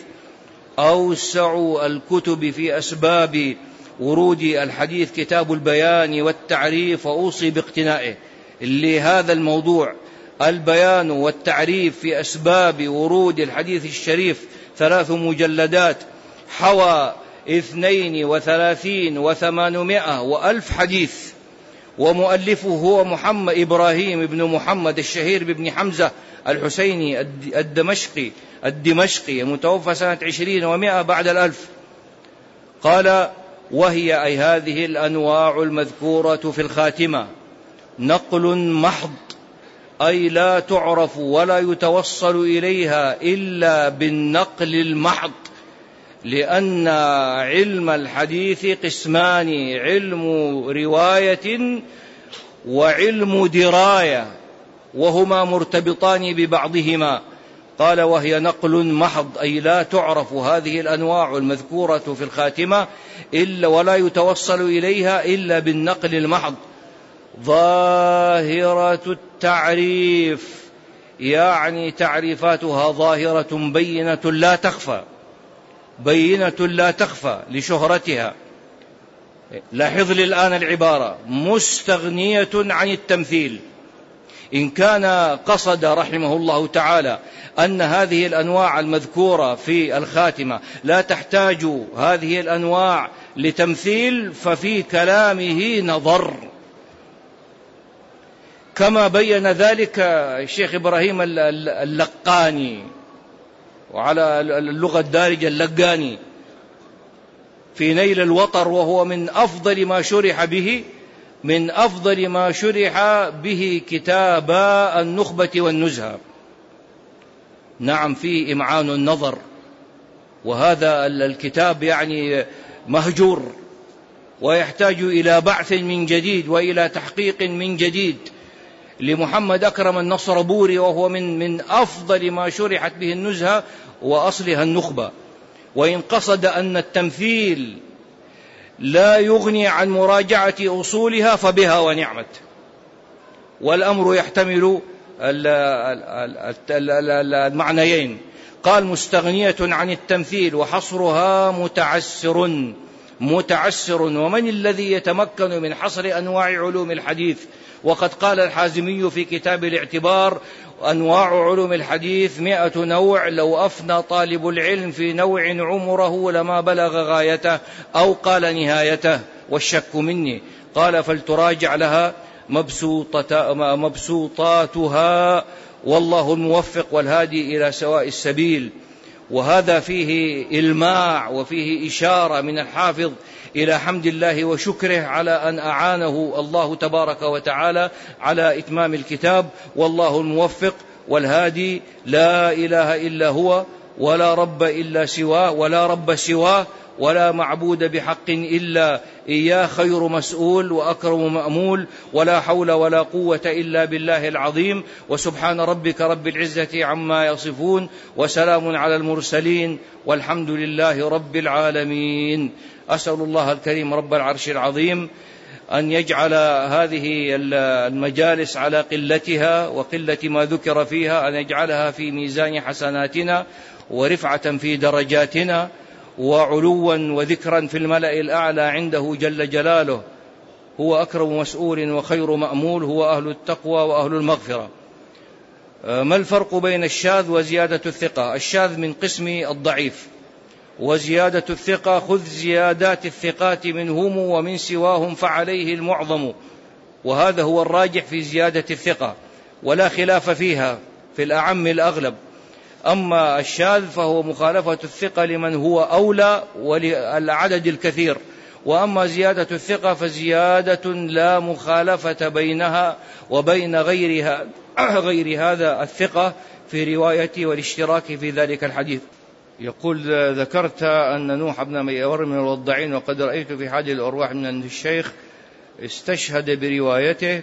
A: أوسع الكتب في أسباب ورود الحديث كتاب البيان والتعريف، وأوصي باقتنائه لهذا الموضوع. البيان والتعريف في أسباب ورود الحديث الشريف ثلاث مجلدات، حوى اثنين وثلاثين وثمانمائة وألف حديث، ومؤلفه هو محمد إبراهيم بن محمد الشهير بابن حمزة الحسيني الدمشقي الدمشقي المتوفى سنة عشرين ومائة بعد الألف. قال وهي أي هذه الأنواع المذكورة في الخاتمة نقل محض، أي لا تعرف ولا يتوصل إليها إلا بالنقل المحض، لأن علم الحديث قسمان، علم رواية وعلم دراية، وهما مرتبطان ببعضهما. قال وهي نقل محض، أي لا تعرف هذه الأنواع المذكورة في الخاتمة إلا ولا يتوصل إليها إلا بالنقل المحض. ظاهرة التعريف، يعني تعريفاتها ظاهرة بينة لا تخفى، بينة لا تخفى لشهرتها. لاحظ لي الآن العبارة مستغنية عن التمثيل. إن كان قصد رحمه الله تعالى أن هذه الأنواع المذكورة في الخاتمة لا تحتاج هذه الأنواع لتمثيل، ففي كلامه نظر، كما بين ذلك الشيخ إبراهيم اللقاني، وعلى اللغة الدارجة اللقاني في نيل الوطر، وهو من أفضل ما شرح به من أفضل ما شرح به كتاب النخبة والنزهة. نعم فيه إمعان النظر، وهذا الكتاب يعني مهجور ويحتاج إلى بعث من جديد وإلى تحقيق من جديد لمحمد أكرم النصربوري، وهو من من أفضل ما شرحت به النزهة وأصلها النخبة. وإن قصد أن التمثيل لا يغني عن مراجعة أصولها فبها ونعمت، والأمر يحتمل المعنيين. قال مستغنية عن التمثيل، وحصرها متعسر متعسر ومن الذي يتمكن من حصر أنواع علوم الحديث؟ وقد قال الحازمي في كتاب الاعتبار أنواع علوم الحديث مئة نوع، لو أفنى طالب العلم في نوع عمره لما بلغ غايته أو قال نهايته، والشك مني. قال فلتراجع لها مبسوطاتها، والله الموفق والهادي إلى سواء السبيل. وهذا فيه إلماع وفيه إشارة من الحافظ إلى حمد الله وشكره على أن أعانه الله تبارك وتعالى على إتمام الكتاب. والله الموفق والهادي لا إله إلا هو، ولا رب إلا سواه ولا رب سواه ولا معبود بحق إلا إياه، خير مسؤول وأكرم مأمول، ولا حول ولا قوة إلا بالله العظيم. وسبحان ربك رب العزة عما يصفون، وسلام على المرسلين، والحمد لله رب العالمين. أسأل الله الكريم رب العرش العظيم أن يجعل هذه المجالس على قلتها وقلة ما ذكر فيها، أن يجعلها في ميزان حسناتنا ورفعة في درجاتنا وعلوا وذكرا في الملأ الأعلى عنده جل جلاله. هو أكرم مسؤول وخير مأمول، هو أهل التقوى وأهل المغفرة. ما الفرق بين الشاذ وزيادة الثقة؟ الشاذ من قسم الضعيف، وزيادة الثقة خذ زيادات الثقات منهم ومن سواهم فعليه المعظم، وهذا هو الراجح في زيادة الثقة ولا خلاف فيها في الأعم الأغلب. أما الشاذ فهو مخالفة الثقة لمن هو أولى وللعدد الكثير، وأما زيادة الثقة فزيادة لا مخالفة بينها وبين غيرها غير هذا الثقة في روايته والاشتراك في ذلك الحديث. يقول: ذكرت أن نوح بن ميور من الوضاعين، وقد رأيت في حاجة الأرواح من الشيخ استشهد بروايته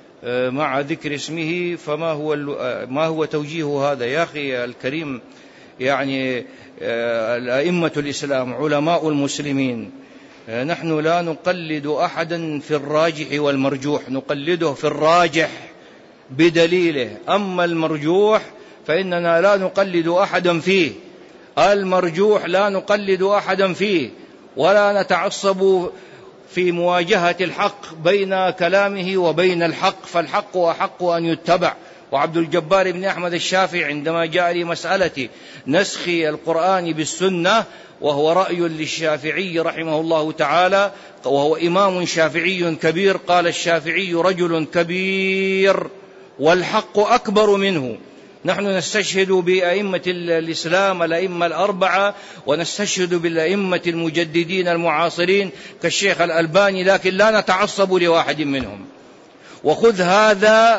A: مع ذكر اسمه، فما هو ما هو توجيه هذا؟ يا أخي الكريم، يعني الأئمة الإسلام علماء المسلمين، نحن لا نقلد أحدا في الراجح والمرجوح، نقلده في الراجح بدليله، أما المرجوح فإننا لا نقلد أحدا فيه، المرجوح لا نقلد أحدا فيه، ولا نتعصب في مواجهة الحق بين كلامه وبين الحق، فالحق أحق أن يتبع. وعبد الجبار بن أحمد الشافعي عندما جاء لمسألة نسخ القرآن بالسنة، وهو رأي للشافعي رحمه الله تعالى، وهو إمام شافعي كبير، قال الشافعي رجل كبير والحق أكبر منه. نحن نستشهد بأئمة الإسلام الأئمة الأربعة، ونستشهد بالأئمة المجددين المعاصرين كالشيخ الألباني، لكن لا نتعصب لواحد منهم. وخذ هذا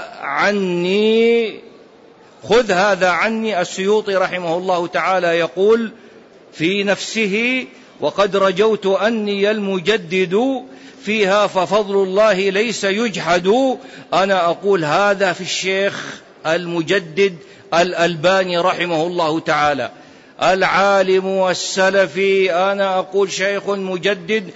A: عني خذ هذا عني السيوطي رحمه الله تعالى يقول في نفسه: وقد رجوت أني المجدد فيها ففضل الله ليس يجحد. أنا أقول هذا في الشيخ المجدد الألباني رحمه الله تعالى، العالم والسلفي. أنا أقول شيخ مجدد،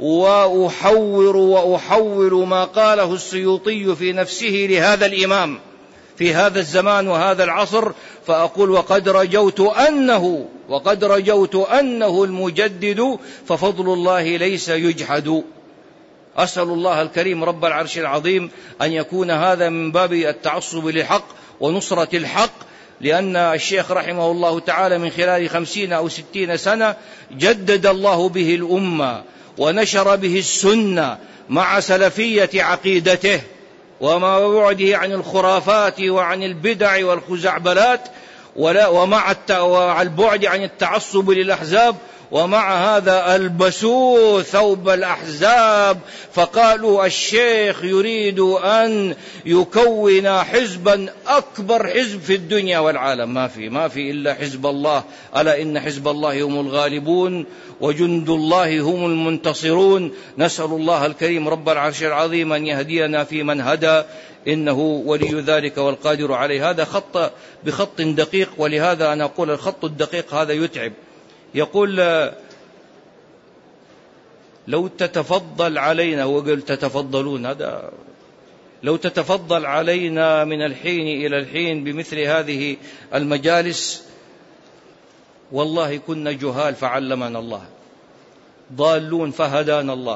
A: وأحور وأحول ما قاله السيوطي في نفسه لهذا الإمام في هذا الزمان وهذا العصر، فأقول: وقد رجوت أنه وقد رجوت أنه المجدد ففضل الله ليس يجحد. أسأل الله الكريم رب العرش العظيم أن يكون هذا من باب التعصب للحق ونصرة الحق، لأن الشيخ رحمه الله تعالى من خلال خمسين أو ستين سنة جدد الله به الأمة ونشر به السنة مع سلفية عقيدته وما بعده عن الخرافات وعن البدع والخزعبلات، ومع البعد عن التعصب للأحزاب، ومع هذا ألبسوه ثوب الأحزاب، فقالوا الشيخ يريد أن يكون حزبا أكبر حزب في الدنيا والعالم. ما في ما في إلا حزب الله، ألا إن حزب الله هم الغالبون وجند الله هم المنتصرون. نسأل الله الكريم رب العرش العظيم أن يهدينا في من هدى، إنه ولي ذلك والقادر عليه. هذا خط بخط دقيق، ولهذا أنا أقول الخط الدقيق هذا يتعب. يقول: لو تتفضل علينا، وقل تتفضلون، هذا لو تتفضل علينا من الحين إلى الحين بمثل هذه المجالس، والله كنا جهال فعلمنا الله، ضالون فهدانا الله،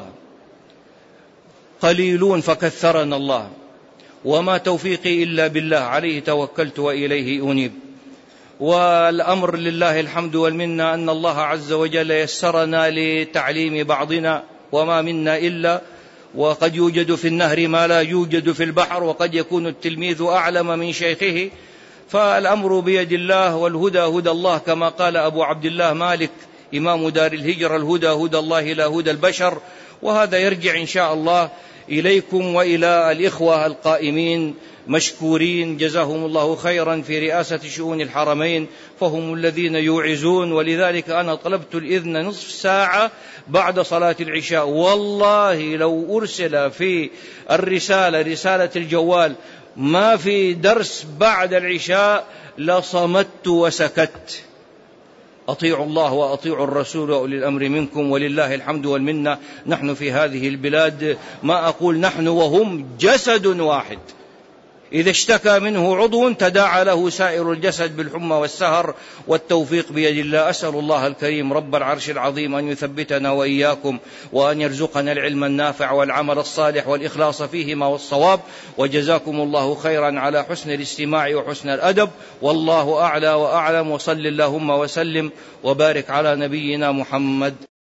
A: قليلون فكثرنا الله، وما توفيقي إلا بالله، عليه توكلت وإليه أنيب. والأمر لله الحمد والمنة أن الله عز وجل يسرنا لتعليم بعضنا، وما منا إلا، وقد يوجد في النهر ما لا يوجد في البحر، وقد يكون التلميذ أعلم من شيخه، فالأمر بيد الله، والهدى هدى الله، كما قال أبو عبد الله مالك إمام دار الهجرة: الهدى هدى الله لا هدى البشر. وهذا يرجع إن شاء الله إليكم وإلى الإخوة القائمين مشكورين جزاهم الله خيرا في رئاسة شؤون الحرمين، فهم الذين يوعزون، ولذلك أنا طلبت الإذن نصف ساعة بعد صلاة العشاء. والله لو أرسل في الرسالة رسالة الجوال ما في درس بعد العشاء لصمت وسكت. أطيعوا الله وأطيعوا الرسول وأولي الأمر منكم، ولله الحمد والمنة. نحن في هذه البلاد، ما أقول نحن وهم، جسد واحد، إذا اشتكى منه عضو تداعى له سائر الجسد بالحمى والسهر، والتوفيق بيد الله. أسأل الله الكريم رب العرش العظيم أن يثبتنا وإياكم، وأن يرزقنا العلم النافع والعمل الصالح والإخلاص فيهما والصواب. وجزاكم الله خيرا على حسن الاستماع وحسن الأدب، والله أعلى وأعلم. وصل اللهم وسلم وبارك على نبينا محمد.